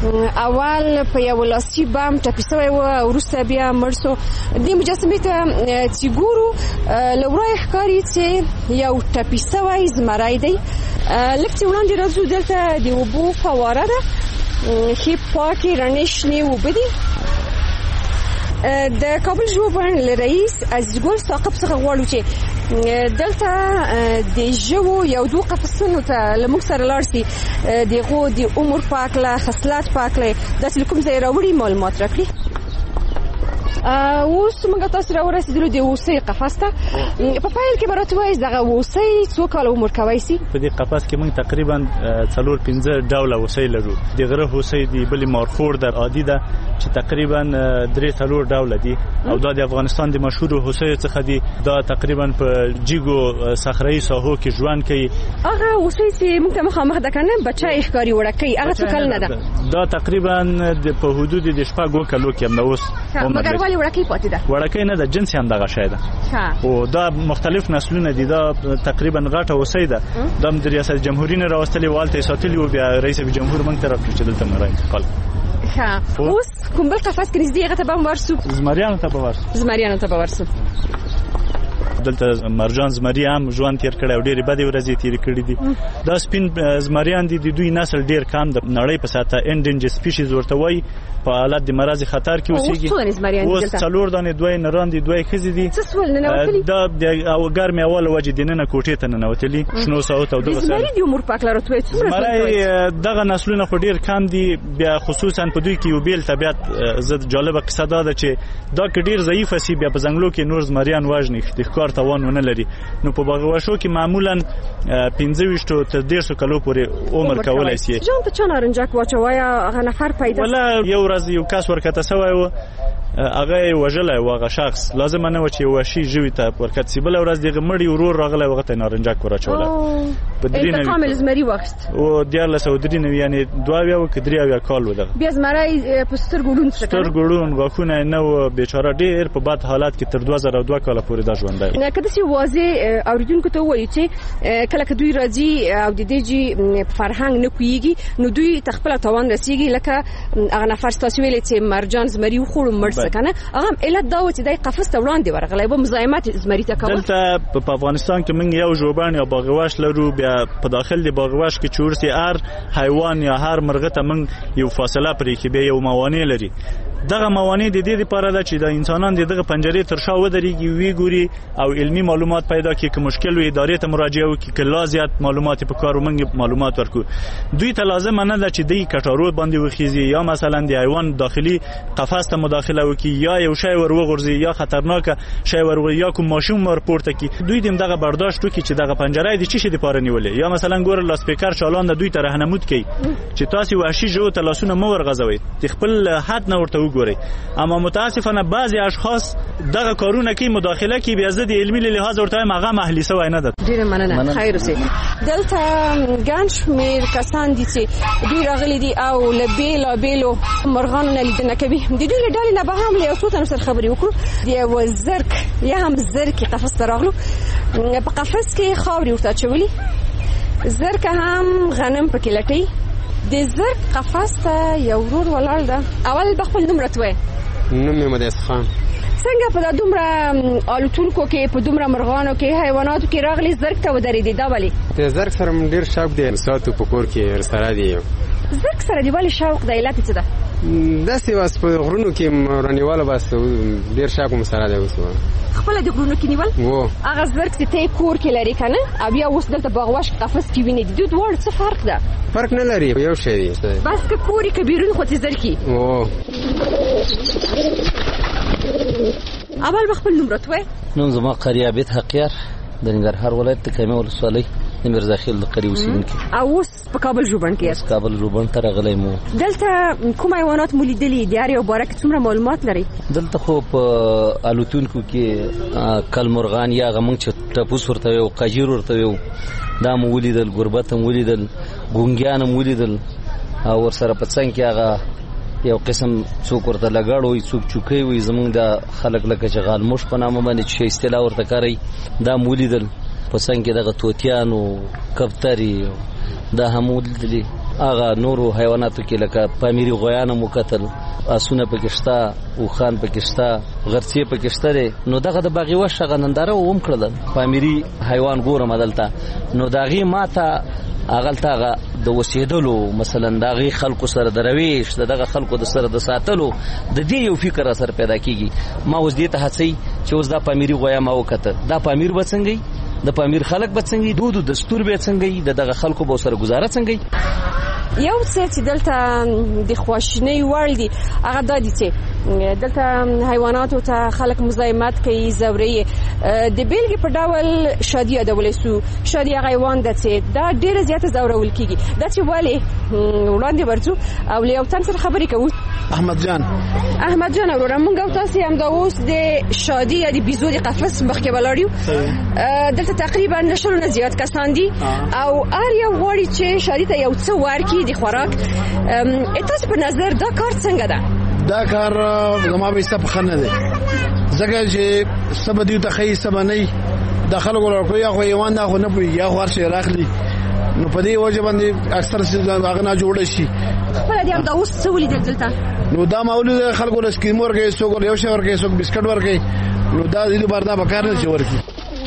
اول په یو لاسي بم ټپي شوی و، وروسته بیا مړ سو. دې مجسمې ته چې ګورو له ورایه ښکاري چې یو ټپي شوی زمری دی. لږ چې وړاندې راځو دلته د اوبو فواره ده، ښې پاکې رڼې شنې اوبه دي. د کابل ژوبڼ رئیس عزیز ګل ثاقب څخه غواړو چې دلته د ژوو یو دوه قفسونو ته له موږ سره لاړ شي، د هغو د عمر په هکله، خصلت په هکله داسې له کوم ځای راوړي معلومات راکړي. اوس موږ تاسو راورسېدلو د هوسۍ قفس ته. په پیل کې به راته وایئ دغه هوسۍ څو کاله عمر کولی شي؟ په دې قفس کې موږ تقریبا څلور پنځه ډوله هوسۍ لرو. د غره هوسۍ دی، بلې مارخور ده، عادي ده چې تقریبا درې څلور ډوله دي او دا د افغانستان د مشهورو هوسیو څخه دي. دا تقریبا په جیګو صحرایي ساحو کې ژوند کوي. هغه هوسۍ چې موږ ته مخامخ ده که نه بچی ښکاري وړکۍ، هغه څو کلنه ده؟ دا تقریبا په حدود د شپږو کلو کې هم اوس مګر ولې وړکۍ پاتې ده؟ وړکۍ نه ده، جنس هم دغه شی ده او دا مختلف نسلونه دي. دا تقریبا غټه هوسۍ ده. دا د ریاست جمهوریت نه راوستلې والته ساتلې او بیا رئیس جمهور موږ ته راکړي چې دلته مې انتقال. ښه، اوس کوم بل قفس کې نږدې هغه ته به هم ورسو؟ زمریانو ته به ورسو. زمریانو ته به ورسو. دلته مرجان زمری هم ژوند تیر کړی او ډېرې بدې ورځې تېرې کړې دي. دا سپین زمریان دي، د دوی نسل ډېر کم د نړۍ په سطحه انډینجن سپیشیز ورته وایي، په حالت د مرض خطر کې اوسېږي. اوس څلور دانې دوی نران دي، دوی ښځې دي. دا د ګرمې هوا له وجې دننه کوټې ته ننوتلي، شنو ساحو ته او دغه زمري د عمر په هکله راته وایئ څومره ژوند کوي؟ دغه نسلونه خو ډېر کم دي. بیا خصوصا په دوی کې یو بیل طبیعت زه جالبه قصه دا ده چې دا که ډېر ضعیفه سي بیا په ځنګلو کې نور زمریان وژني، د ښکار توان ونه لري. نو په باغ وشو کې معمولا پنځه ویشتو تر دېرشو کلو پورې عمر کولی شي. ځان ته چا نارنجک واچوی هغه نفر پیدا ولا یو ورځ یو کس ورکته سوی و، هغه یې وژلی و، هغه شخص لازمه نه و چې یو وحشي ژوي ته ورکته سي. بله ورځ دغه مړي ورور راغلی هغه ته یې نارنجک ور اچولی. انتقام یې له زمري واخیست او دیارلس سوه درې نوي یعنې دوه اویا و که درې اویا کال و. دغه بیا زمری په سترګو ړوند شو، سترګو ړوند، غاښونه یې نه و، بېچاره ډېر په بد حالت کې تر دوه زره دوه کاله پورې دا ژوندی و. که داسې واضح اورېدونکو ته ووایو چې کله که دوی راځي او د دې جي فرهنګ نه پوهېږي نو دوی ته خپله تاوان رسېږي. لکه هغه نفر ستاسو ویلې چې مرجان زمري وخوړو مړ څه که نه، هغه هم علت دا و چې دی قفس ته وړاندې ورغلی و، مزاحمت زمري ته کول. دلته په افغانستان کې موږ یو ژوبڼ یا باغ وش لرو. بیا په داخل د باغ وش کې چې ورسي هر حیوان یا هر مرغه ته موږ یو فاصله پرې کې بیا یو موانع لري. دغه موانع د دې لپاره ده چې د انسانان دغه پنجرې تر شا ودرېږي وی ګوري او علمي معلومات پیدا کړي که مشکل وي ادارې ته مراجعه وکړي که لا زیات معلومات په کار ومنګ معلومات ورکو دوی ته لازم نه ده چې د کټارو باندې وخیزي یا مثلا د حیوان داخلي قفس ته مداخله وکړي یا یو شی ور وغورځي یا خطرناک شی ور وغورځي یا کوم ماشوم ور پورته کړي دوی دیم دغه برداشت وکړي چې دغه پنجره د چی شي لپاره نیولې یا مثلا ګور لاسپیکر چالان د دوی ته راهنمود کړي چې تاسو وحشي جو ته لاسونه مو ورغځوي د خپل حد نه ورته وګورئ اما متاسفانه بعضی اشخاص دغه کارونه کوي مداخله کوي بیا د علمي لحاظ ورته هغه محلی سوی نه ده. ډیره مننه خیر اوسئ. دلته ګڼ شمېر کسان دي چې دوی راغلي دي او له بېلابېلو مرغانو نه لیدنه کوي. د دوی له ډلې نه به هم له یو څو تنو سره خبرې وکړو. د یوه زرک یا هم زرکې قفس ته راغلو. په قفس کې خاورې ورته اچولي، زرکه هم غنم پکې لټوي. د زرک قفس ته یو ورور ولاړ ده. اول به خپل نوم راته وایه. نوم مې مدیس خان. څنګه په دومره الوتونکو کې په دومره مرغانو کې حیواناتو کې راغلي زرک ته ودرېدې؟ دا ولې؟ د زرک سره مې ډېر شوق دی، ساتو په کور کې سره دی. زرک سره دی ولې شوق دی؟ علت څه ده؟ داسې واس په غرونو کې رانیواله بس ډېر شوق مې سره دی. اوس خپله د غرونو کې نیول و هغه زرک چې ته کور کې لري که نه او بیا اوس دلته باغوش قفس کې وینې د دوی دواړو څه فرق ده؟ فرق نه لري، یو شی دی. بس که کور یې که بیرون خو چې زرکي. اول خپل نوم راته وایه. نوم زما قاری عابد حقیار د ننګرهار ولایت د کامې ولسوالۍ د میرزاخیل د قری اوسېدونکی. او اوس په کابل ژوبڼ کې یاست؟ کابل ژوبڼ ته راغلی مو. دلته کوم حیوانات مو لیدلي؟ د هر یو باره کې څومره معلومات لرئ؟ دلته خو په الوتونکو کې کلمرغان یا هغه موږ چې ټپوس ورته ویو، قاجیر ورته ویو، دا مو ولیدل، ګربت هم ولیدل، ګونګیان هم ولیدل او ورسره په څنګ کې هغه یو قسم څوک ورته لګاړ وي، څوک چوکۍ وي، زمونږ د خلک لکه چې غالموش په نامه باندې چې اصطلاح ورته کاروي دا مو ولیدل. په څنګ کې دغه طوطیانو، کبترې دا هم ولیدلي. هغه نورو حیواناتو کې لکه پامیري غویان هم وکتل، آسونه پکې شته، اوښان پکې شته، غرڅې پکې شته دی. نو دغه د باغي وش هغه ننداره هم کړله. پامیري حیوان ګورم دلته، نو د هغې ما ته هغلته هغه د اوسېدلو مثلا د هغې خلکو سره د رویش د دغه خلکو د سره د ساتلو د دې یو فکر را سره پیدا کېږي. ما اوس دې ته هڅوي چې اوس دا پامیري غویا ما وکته، دا پامیر به څنګه د پامیر خلک به څنګه دود او دستور به څنګه د دغه خلکو به سره گزاره څنګه. یو څه چې دلته د خواشینۍ وړ دي هغه دا دي چې دلته حیواناتو ته خلک مزاحمت کوي، ځوروي. د بیلګې په ډول شادي یادولی سو. شادي هغه حیوان ده چې دا ډېره زیاته ځورول کېږي. دا چې ولې وړاندې ورځو او له یو تن سره خبرې کوو. احمد جان احمد جان وروره، موږ او تاسې همدا اوس د شادي یا د بیزو د قفس مخکې ولاړ یو. دلته تقریبا له شلو نه زیات کسان دي او هر یو غواړي چې شادي ته یو څه ورکړي د خوراک. تاسو په نظر دا کار څنګه ده؟ دا کار زما به څه په نه دی، ځکه چې سبا دیو ته خی سبا نه د خلکو ورکوي یا خو حیوان دا خو نه پوهېږي یا خو هر شی راخلي. نو په دې وجه باندې اکثر هغه نه جوړه شي. خپله دې همدا اوس څه ولیدل دلته؟ نو دا ما ولیدل خلکو له سکیم ورکوي، څوک یو شی ورکوي، څوک بسکټ ورکوي. نو دا دې لپاره دا به کار نه شي ورکوي.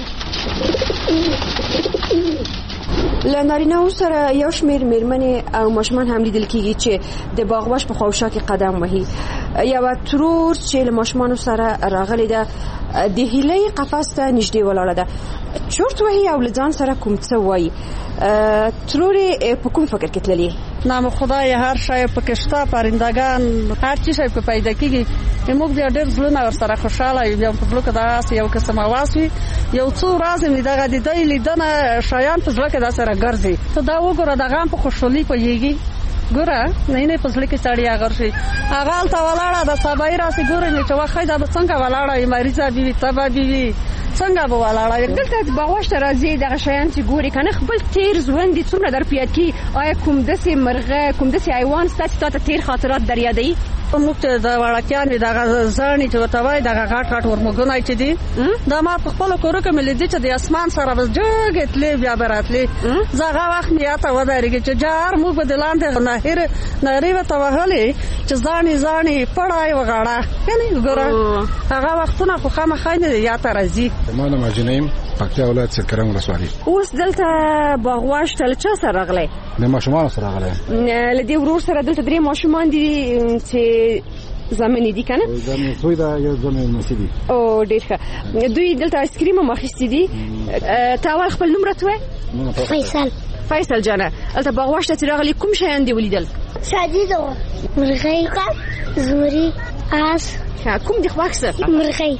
له نارینه‌و سره یو شمېر مېرمنې او ماشومان هم لیدل کېږي چې د باغوش په خواوشا کې قدم وهي. یوه ترور چې له ماشومانو سره راغلې ده د هیلۍ قفس ته نږدې ولاړه ده، چورت وهي او له ځان سره کوم څه وایي. ترورې په کوم فکر کې تللې؟ نام خدای هر شی پکې شته، پرندګان هر چی شی په پیدا کېږي. موږ بیا ډېر زړونه ورسره خوشحاله یو. بیا په زړه کې داسې یو قسم اواز وي، یو څو ورځې مې دغه د دوی لیدنه شیان په زړه کې داسې راګرځي. ته دا وګوره د غم په خوشحالي پوهېږي. ګوره نه نه په زړه کې سړی هغه شي هغه هلته ولاړه د سبا یې راسې ګورې چې وخی دا به څنګه ولاړه وي، مریضه بي وي، تبه بي وي، څنګه به ولاړه وي. دلته باغوش ته راځي دغه شیان چې ګوري که نه خپل تېر ژوند دې څومره در په یاد کړي؟ آیا کوم داسې مرغه کوم داسې حیوان سته چې تا ته تېر خاطرات در یادوي؟ موږ چې د وړکیان وي دغه زاڼې چې ورته وایي دغه غټ غټ ورموږونه چې دي دا ما په خپلو کورو کې مې لیدي چې د اسمان سره به جګې تلې بیا به راتلې. زه هغه وخت مې یاته ودرېږي چې جار موږ به د لاندې نهر نهرې ورته وهلې چې زاڼې زاڼې پړی وغاړه. یعنې ګوره هغه وختونه خو خامخا مې یاته راځي. ما نوم اجنیم پکتیا ولایت سرکرم ولسوالۍ. اوس دلته باغوش ته له چا سره راغلی؟ د ماشومانو سره راغلی. له دې ورور سره دلته درې ماشومان دي چې زمینی دي کنه زمینی توی دا یو زمینی نصیبی او ډیر ښه دوی دلته آیس کریم هم اخیستي دي تا اول خپل نوم راته وایه فیصل فیصل جانه هلته باغوش ته چې راغلي کوم شیان دې ولیدل ساجد مرغۍ زمري آس کوم دې خوښ څه مرغۍ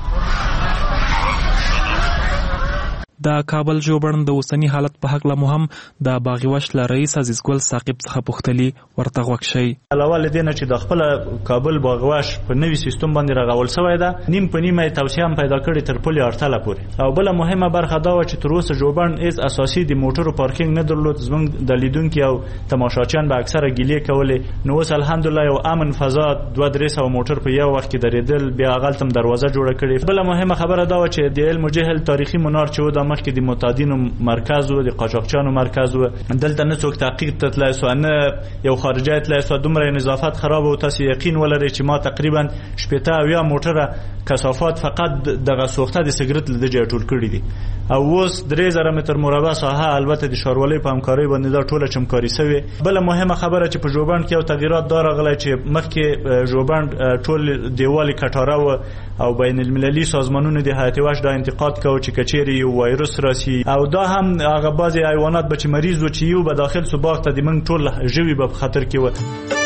د کابل ژوبڼ د اوسنی حالت په حق له مو هم د باغوش له رئیس عزیز ګل ثاقب څخه پوښتلي ورته غوږ شئ. علاوه له دې نه چې د خپل کابل باغوش په نوي سیستم باندې راغول شوی ده نیم په نیمه توسعه هم پیدا کړې تر پلي اړتله پورې او بله مهمه برخه دا وه چې تر اوسه ژوبڼ هېڅ اساسي د موټرو پارکینګ نه درلود. زموږ د لیدونکي او تماشاچیان به اکثره ګیلې کولې نو اوس الحمدلله یو امن فضا دوه درې سوه موټر په یو وخت کې درېدل بیا هغلته هم دروازه جوړه کړې. بله مهمه خبره دا وه چې د علم و جهل تاریخي منار چې و دا مخکې د معتادینو مرکز و د قاچاقچیانو مرکز و دلته نه څوک تحقیق ته تللی سو نه یو خارجی تللی سو دومره نظافت خراب و تاسو یقین ولرئ چې ما تقریبا شپېته اویا موټره کثافات فقط دغه سوخته د سګرټ له دې ځایه ټول کړي دي او اوس درې زره متر مربع ساحه البته د ښاروالۍ په همکارۍ باندې دا ټوله چمکاري سوې. بله مهمه خبره چې په ژوبڼ کې یو تغییرات دا راغلی چې مخکې ژوبڼ ټول دیوالې کټاره و او بین المللي سازمانونو د حیات وحش دا انتقاد کوي چې کچېرې یو وایرس راسي او دا هم هغه بعضې حیوانات به چې مریض و چې یو به داخل سو باغ ته د موږ ټول ژوي به په خطر کې و.